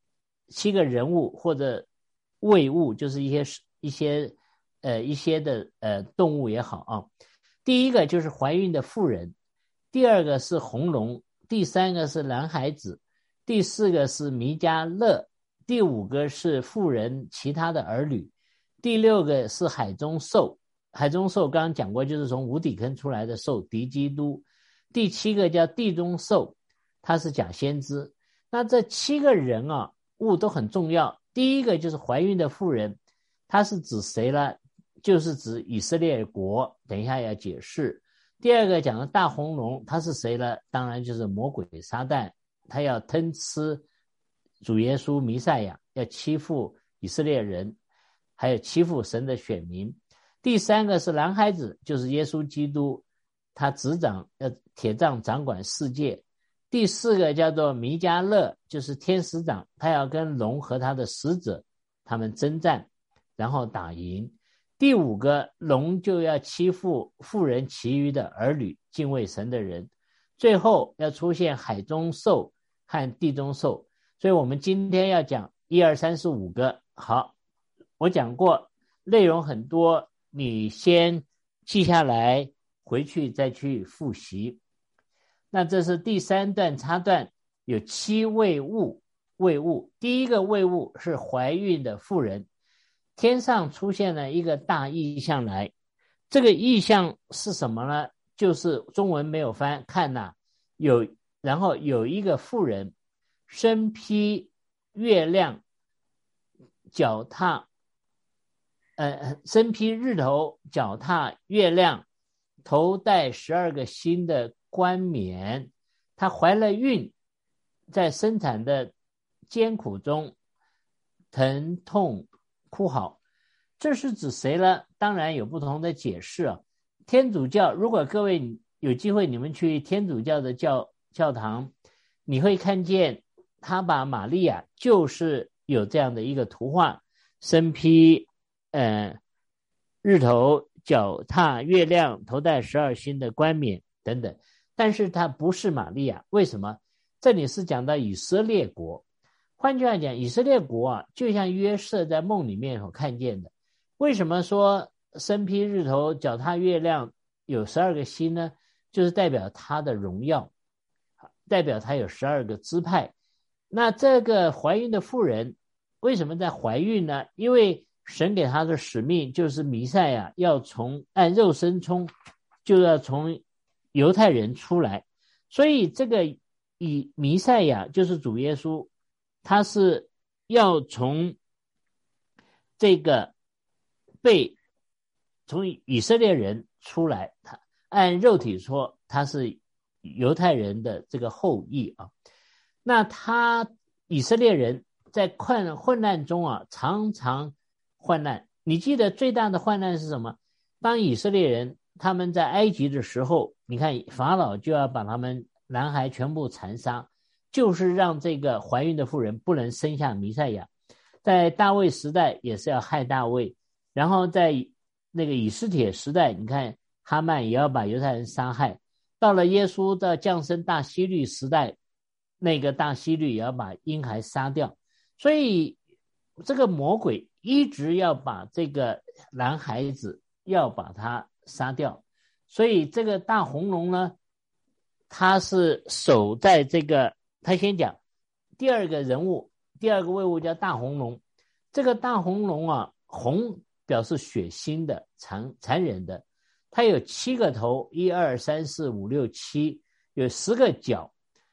7个人物或者位物，就是一些的动物也好啊。第一个就是怀孕的妇人，第二个是红龙，第三个是男孩子，第四个是弥迦勒，第五个是妇人其他的儿女，第六个是海中兽。海中兽刚刚讲过，就是从无底坑出来的兽，敌基督。第7个叫地中兽，他是假先知。那这7个人啊物都很重要。第一个就是怀孕的妇人，他是指谁呢？就是指以色列国，等一下要解释。第二个讲的大红龙，他是谁呢？当然就是魔鬼撒旦，他要吞吃主耶稣弥赛亚，要欺负以色列人，还有欺负神的选民。第三个是男孩子，就是耶稣基督，他执掌铁杖掌管世界。第四个叫做弥迦勒，就是天使长，他要跟龙和他的使者他们征战，然后打赢。 第5个，龙就要欺负妇人其余的儿女，敬畏神的人。最后要出现海中兽和地中兽。所以我们今天要讲1、2、3、4、5个。好，我讲过，内容很多，你先记下来，回去再去复习。那这是第3段插段，有7位物。第一个位物是怀孕的妇人，天上出现了一个大异象来。这个异象是什么呢？就是中文没有翻，看哪，然后有一个妇人身披月亮，脚踏身披日头，脚踏月亮，头戴12个星的冠冕。她怀了孕，在生产的艰苦中疼痛哭嚎。这是指谁呢？当然有不同的解释啊。天主教，如果各位有机会你们去天主教的教堂，你会看见他把玛利亚就是有这样的一个图画，身披日头，脚踏月亮，头戴12星的冠冕等等。但是它不是玛利亚，为什么？这里是讲到以色列国。换句话讲，以色列国啊，就像约瑟在梦里面所看见的。为什么说身披日头，脚踏月亮，有12个星呢？就是代表他的荣耀，代表他有12个支派。那这个怀孕的妇人为什么在怀孕呢？因为神给他的使命就是弥赛亚要按肉身冲，就要从犹太人出来。所以这个以弥赛亚就是主耶稣，他是要从这个从以色列人出来，他按肉体说他是犹太人的这个后裔啊。那以色列人在混乱中啊，常常患难。你记得最大的患难是什么？当以色列人他们在埃及的时候，你看法老就要把他们男孩全部残杀，就是让这个怀孕的妇人不能生下弥赛亚。在大卫时代也是要害大卫，然后在那个以斯帖时代，你看哈曼也要把犹太人杀害。到了耶稣的降生大希律时代，那个大希律也要把婴孩杀掉。所以这个魔鬼一直要把这个男孩子要把他杀掉。所以这个大红龙呢，他是守在这个，他先讲第2个人物，第2个位物叫大红龙。这个大红龙啊，红表示血腥的、残忍的。它有7个头，1、2、3、4、5、6、7，有10个角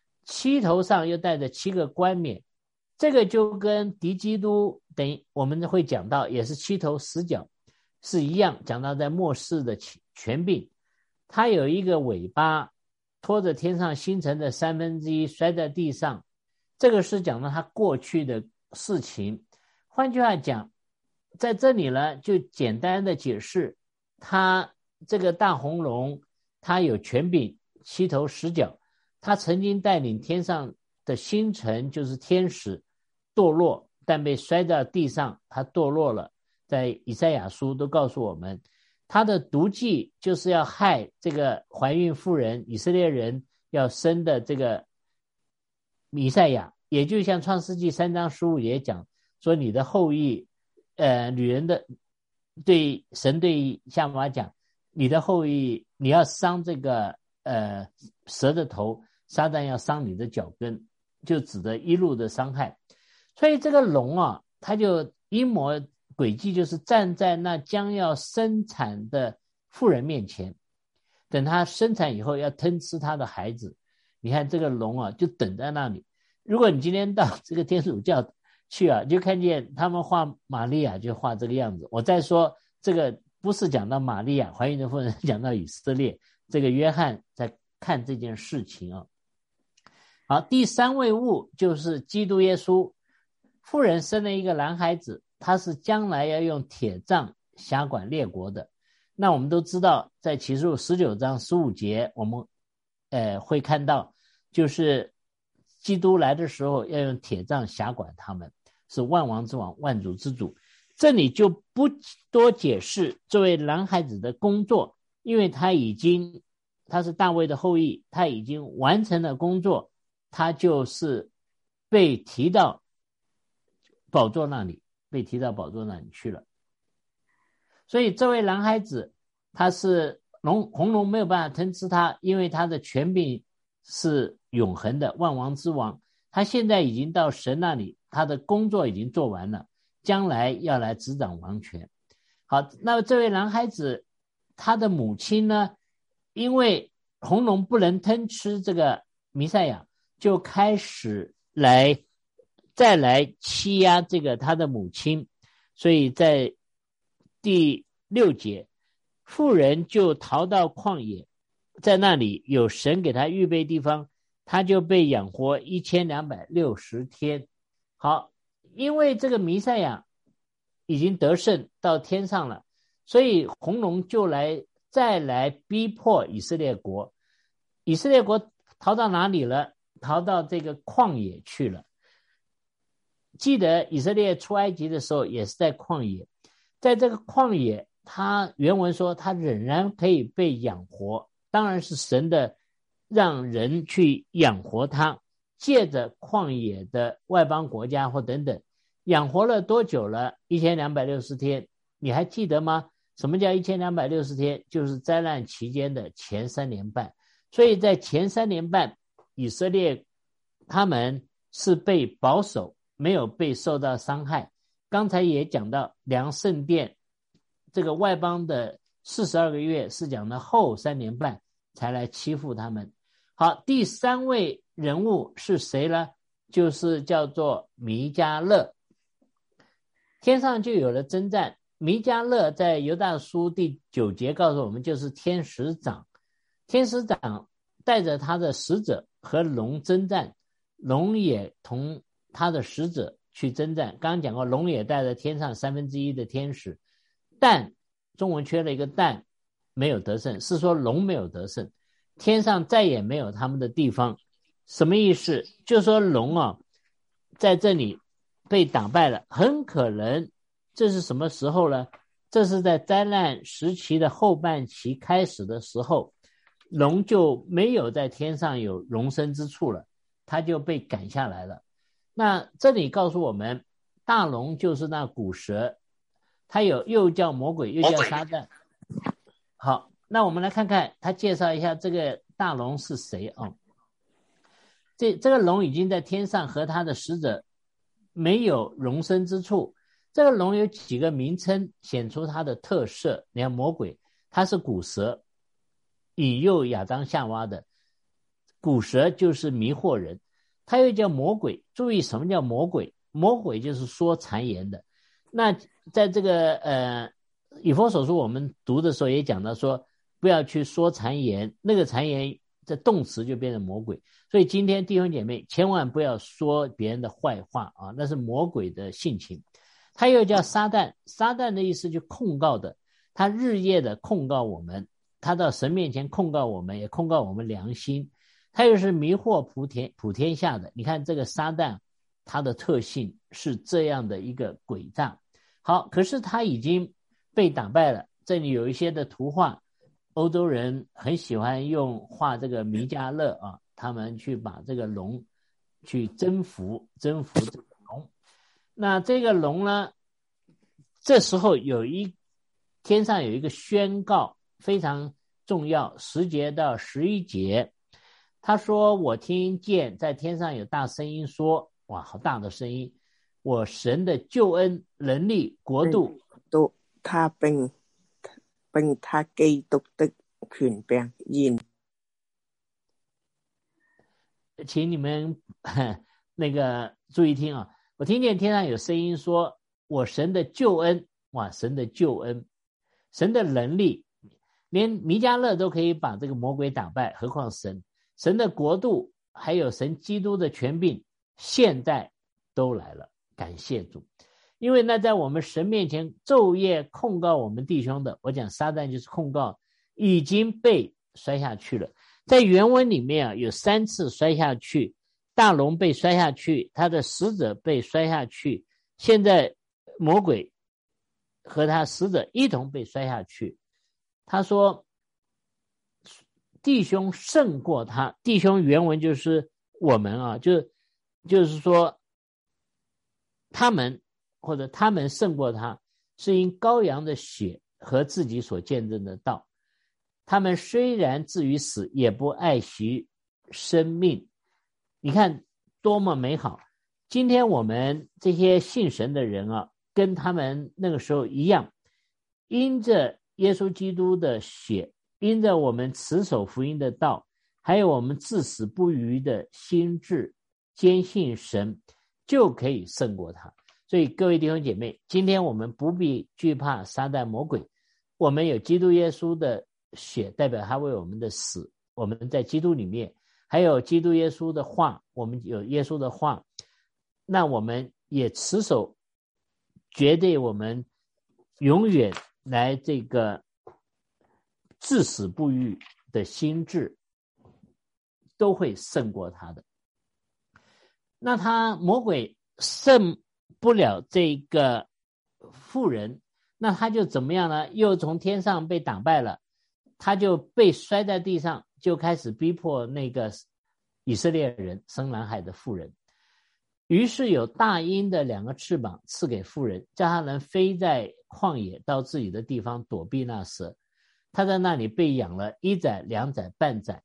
，7头上又带着7个冠冕。这个就跟敌基督我们会讲到，也是7头10角是一样，讲到在末世的权柄。它有一个尾巴，拖着天上星辰的1/3摔在地上，这个是讲到他过去的事情。换句话讲，在这里呢，就简单的解释，他这个大红龙，他有权柄，7头10角，他曾经带领天上的星辰，就是天使堕落，但被摔到地上，他堕落了。在以赛亚书都告诉我们，他的毒计就是要害这个怀孕妇人，以色列人要生的这个弥赛亚。也就像创世纪3章15节讲说，你的后裔女人的神对夏娃讲，你的后裔你要伤这个蛇的头，撒旦要伤你的脚跟，就指的一路的伤害。所以这个龙啊，他就阴谋诡计，就是站在那将要生产的妇人面前，等他生产以后要吞吃他的孩子。你看这个龙啊，就等在那里。如果你今天到这个天主教去啊，就看见他们画玛利亚就画这个样子。我再说这个不是讲到玛利亚怀孕的妇人，讲到以色列，这个约翰在看这件事情啊。好，第3位物就是基督耶稣。妇人生了一个男孩子，他是将来要用铁杖辖管列国的。那我们都知道，在启示录19章15节，我们会看到，就是基督来的时候要用铁杖辖管他们，是万王之王，万主之主。 这里就不多解释这位男孩子的工作，因为他是大卫的后裔，他已经完成了工作，他就是被提到宝座那里去了。所以这位男孩子他是红龙没有办法吞吃他，因为他的权柄是永恒的，万王之王，他现在已经到神那里，他的工作已经做完了，将来要来执掌王权。好，那这位男孩子他的母亲呢，因为红龙不能吞吃这个弥赛亚，就开始再来欺压这个他的母亲。所以在第6节，妇人就逃到旷野，在那里有神给他预备地方，他就被养活1260天。好，因为这个弥赛亚已经得胜到天上了，所以红龙就再来逼迫以色列国。以色列国逃到哪里了？逃到这个旷野去了。记得以色列出埃及的时候也是在旷野，在这个旷野，他原文说他仍然可以被养活，当然是神的让人去养活他，借着旷野的外邦国家或等等，养活了多久了？1260天。你还记得吗？什么叫1260天？就是灾难期间的前3年半。所以在前3年半，以色列他们是被保守，没有被受到伤害。刚才也讲到量圣殿，这个外邦的42个月是讲的后3年半才来欺负他们。好，第3位人物是谁呢？就是叫做弥迦勒。天上就有了征战，弥迦勒在犹大书第9节告诉我们，就是天使长。天使长带着他的使者和龙征战，龙也同他的使者去征战。刚刚讲过，龙也带着天上1/3的天使，但中文缺了一个但，没有得胜，是说龙没有得胜，天上再也没有他们的地方。什么意思？就是说龙在这里被打败了，很可能这是什么时候呢？这是在灾难时期的后半期开始的时候，龙就没有在天上有容身之处了，它就被赶下来了。那这里告诉我们，大龙就是那古蛇，它又叫魔鬼，又叫撒旦。好，那我们来看看，他介绍一下这个大龙是谁啊？这个龙已经在天上和他的使者没有容身之处。这个龙有几个名称显出它的特色。你看魔鬼，它是古蛇，引诱亚当夏娃的。古蛇就是迷惑人，它又叫魔鬼。注意什么叫魔鬼？魔鬼就是说谗言的。那在这个以弗所书我们读的时候也讲到说，不要去说谗言，那个谗言这动词就变成魔鬼。所以今天弟兄姐妹千万不要说别人的坏话啊，那是魔鬼的性情。他又叫撒旦，撒旦的意思就控告的，他日夜的控告我们，他到神面前控告我们，也控告我们良心。他又是迷惑普天下的。你看这个撒旦，他的特性是这样的一个诡诈。好，可是他已经被打败了。这里有一些的图画，欧洲人很喜欢用画这个弥迦勒啊，他们去把这个龙去征服这个龙。那这个龙呢，这时候天上有一个宣告非常重要，10节到11节，他说我听见在天上有大声音说，哇，好大的声音，我神的救恩能力國度都他並他基督的權柄現。 請你們那個注意聽啊，我聽見天上有聲音說，我神的救恩，哇，神的救恩，神的能力，連弥迦勒都可以把這個魔鬼打敗，何況神的國度還有神基督的權柄現在都來了，感謝主。因為那在我們神面前晝夜控告我們弟兄的，我講撒旦就是控告，已經被摔下去了。在原文裡面有3次摔下去，大龍被摔下去，他的使者被摔下去，現在魔鬼和他使者一同被摔下去。他说弟兄胜过他，弟兄原文就是我们啊，就是说他们或者他们胜过他，是因羔羊的血和自己所见证的道。他们虽然至于死，也不爱惜生命。你看多么美好！今天我们这些信神的人啊，跟他们那个时候一样，因着耶稣基督的血，因着我们持守福音的道，还有我们至死不渝的心志，坚信神，就可以胜过他。所以各位弟兄姐妹，今天我们不必惧怕撒旦魔鬼，我们有基督耶稣的血，代表他为我们的死，我们在基督里面，还有基督耶稣的话，我们有耶稣的话，那我们也持守绝对我们永远来这个至死不渝的心志，都会胜过他的。那他魔鬼胜不了这个妇人，那他就怎么样呢？又从天上被打败了，他就被摔在地上，就开始逼迫那个以色列人生蓝海的妇人。于是有大鹰的2个翅膀赐给妇人，叫他能飞在旷野到自己的地方躲避那蛇。他在那里被养了1载、2载、半载。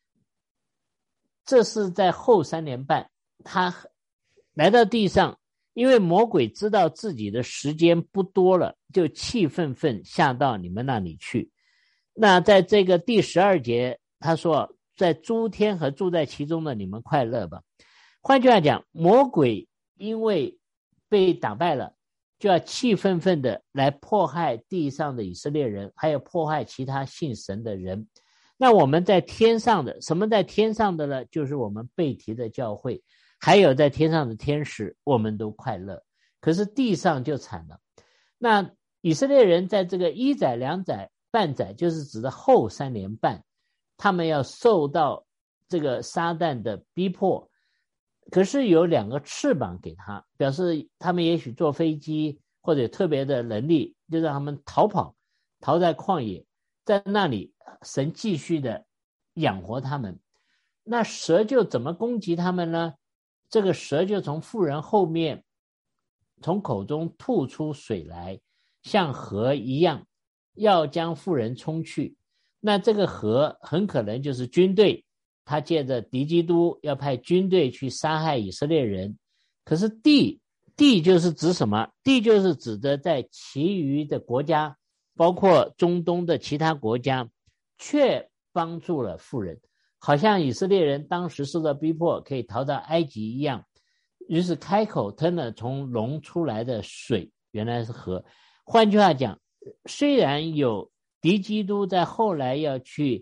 这是在后3年半，他来到地上，因为魔鬼知道自己的时间不多了，就气愤愤下到你们那里去。那在这个第12节，他说在诸天和住在其中的你们快乐吧。换句话讲，魔鬼因为被打败了，就要气愤愤的来迫害地上的以色列人，还有迫害其他信神的人。那我们在天上的，什么在天上的呢？就是我们被提的教会，还有在天上的天使，我们都快乐。可是地上就惨了。那以色列人在这个1载、2载、半载，就是指的后3年半，他们要受到这个撒旦的逼迫。可是有2个翅膀给他，表示他们也许坐飞机或者特别的能力，就让他们逃跑，逃在旷野，在那里神继续的养活他们。那蛇就怎么攻击他们呢？这个蛇就从妇人后面从口中吐出水来，像河一样，要将妇人冲去。那这个河很可能就是军队，他借着敌基督要派军队去杀害以色列人。可是地就是指什么？地就是指的在其余的国家，包括中东的其他国家，却帮助了妇人，好像以色列人当时受到逼迫可以逃到埃及一样。于是开口吞了从龙出来的水，原来是河。换句话讲，虽然有敌基督在后来要去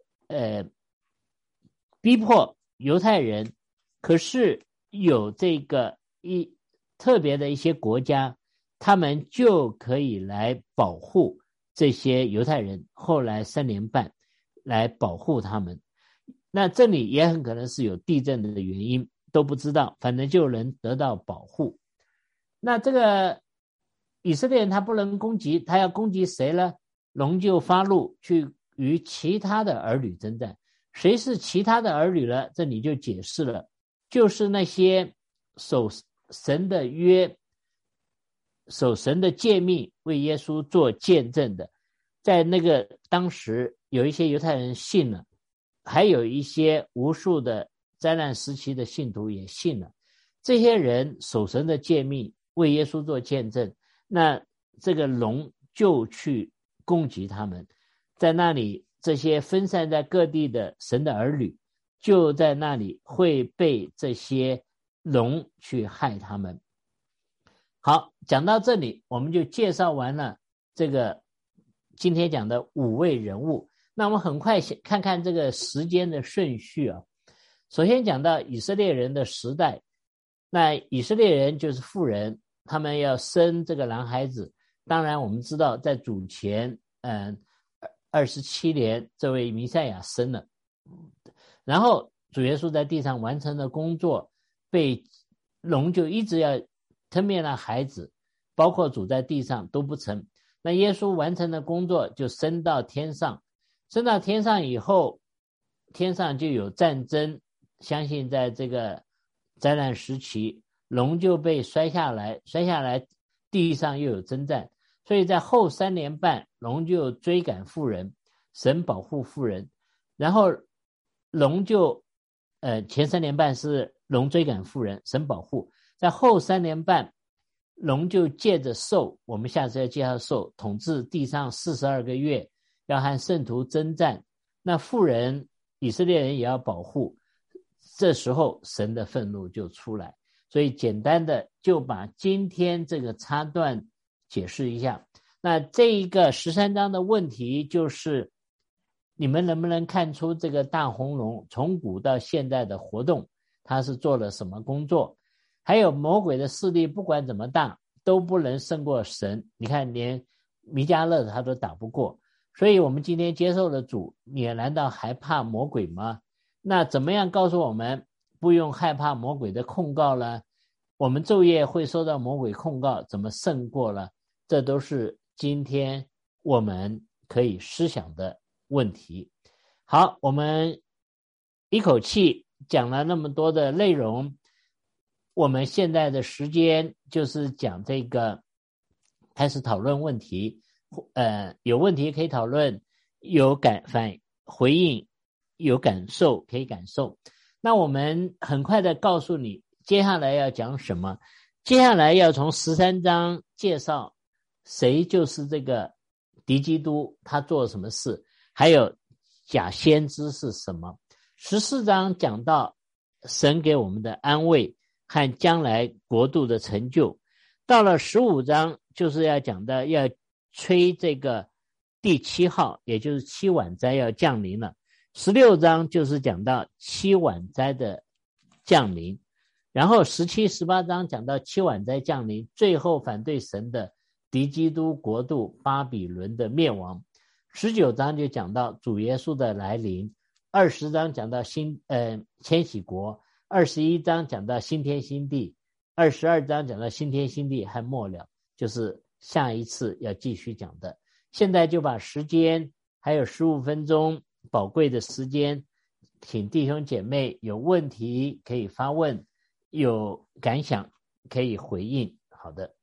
逼迫犹太人，可是有这个特别的一些国家，他们就可以来保护这些犹太人，后来3年半来保护他们。那这里也很可能是有地震的原因，都不知道，反正就能得到保护。那这个以色列人他不能攻击，他要攻击谁呢？龙就发怒去与其他的儿女征战。谁是其他的儿女呢？这里就解释了，就是那些守神的约、守神的诫命、为耶稣做见证的。在那个当时有一些犹太人信了，还有一些无数的灾难时期的信徒也信了。这些人守神的诫命，为耶稣做见证，那这个龙就去攻击他们。在那里这些分散在各地的神的儿女，就在那里会被这些龙去害他们。好，讲到这里，我们就介绍完了这个今天讲的5位人物。那我们很快看看这个时间的顺序啊。首先讲到以色列人的时代，那以色列人就是妇人，他们要生这个男孩子。当然我们知道在主前27年，这位弥赛亚生了，然后主耶稣在地上完成了工作，被龙就一直要吞灭了孩子， 包括主在地上都不成。那耶稣完成的工作就升到天上，升到天上以后，天上就有战争，相信在这个灾难时期，龙就被摔下来，地上又有征战，所以在后3年半，龙就追赶妇人，神保护妇人，然后龙就前3年半是龙追赶妇人，神保护，在后3年半，龙就借着兽，我们下次要介绍兽，统治地上42个月，要和圣徒征战。那妇人以色列人也要保护，这时候神的愤怒就出来。所以简单的就把今天这个插段解释一下。那这一个13章的问题就是，你们能不能看出这个大红龙从古到现在的活动，它是做了什么工作？还有魔鬼的势力不管怎么大都不能胜过神，你看连弥迦勒他都打不过。所以我们今天接受了主，你难道还怕魔鬼吗？那怎么样告诉我们不用害怕魔鬼的控告呢？我们昼夜会受到魔鬼控告，怎么胜过了？这都是今天我们可以思想的问题。好，我们一口气讲了那么多的内容，我们现在的时间就是讲这个，开始讨论问题。有问题可以讨论，有回应，有感受可以感受。那我们很快的告诉你接下来要讲什么。接下来要从13章介绍谁就是这个敌基督，他做了什么事，还有假先知是什么。14章讲到神给我们的安慰和将来国度的成就。到了15章就是要讲到要吹这个第7号，也就是7晚灾要降临了。16章就是讲到7晚灾的降临，然后17、18章讲到7晚灾降临，最后反对神的敌基督国度巴比伦的灭亡。19章就讲到主耶稣的来临，20章讲到千禧国，21章讲到新天新地，22章讲到新天新地和末了，就是下一次要继续讲的。现在就把时间还有15分钟宝贵的时间，请弟兄姐妹有问题可以发问，有感想可以回应。好的。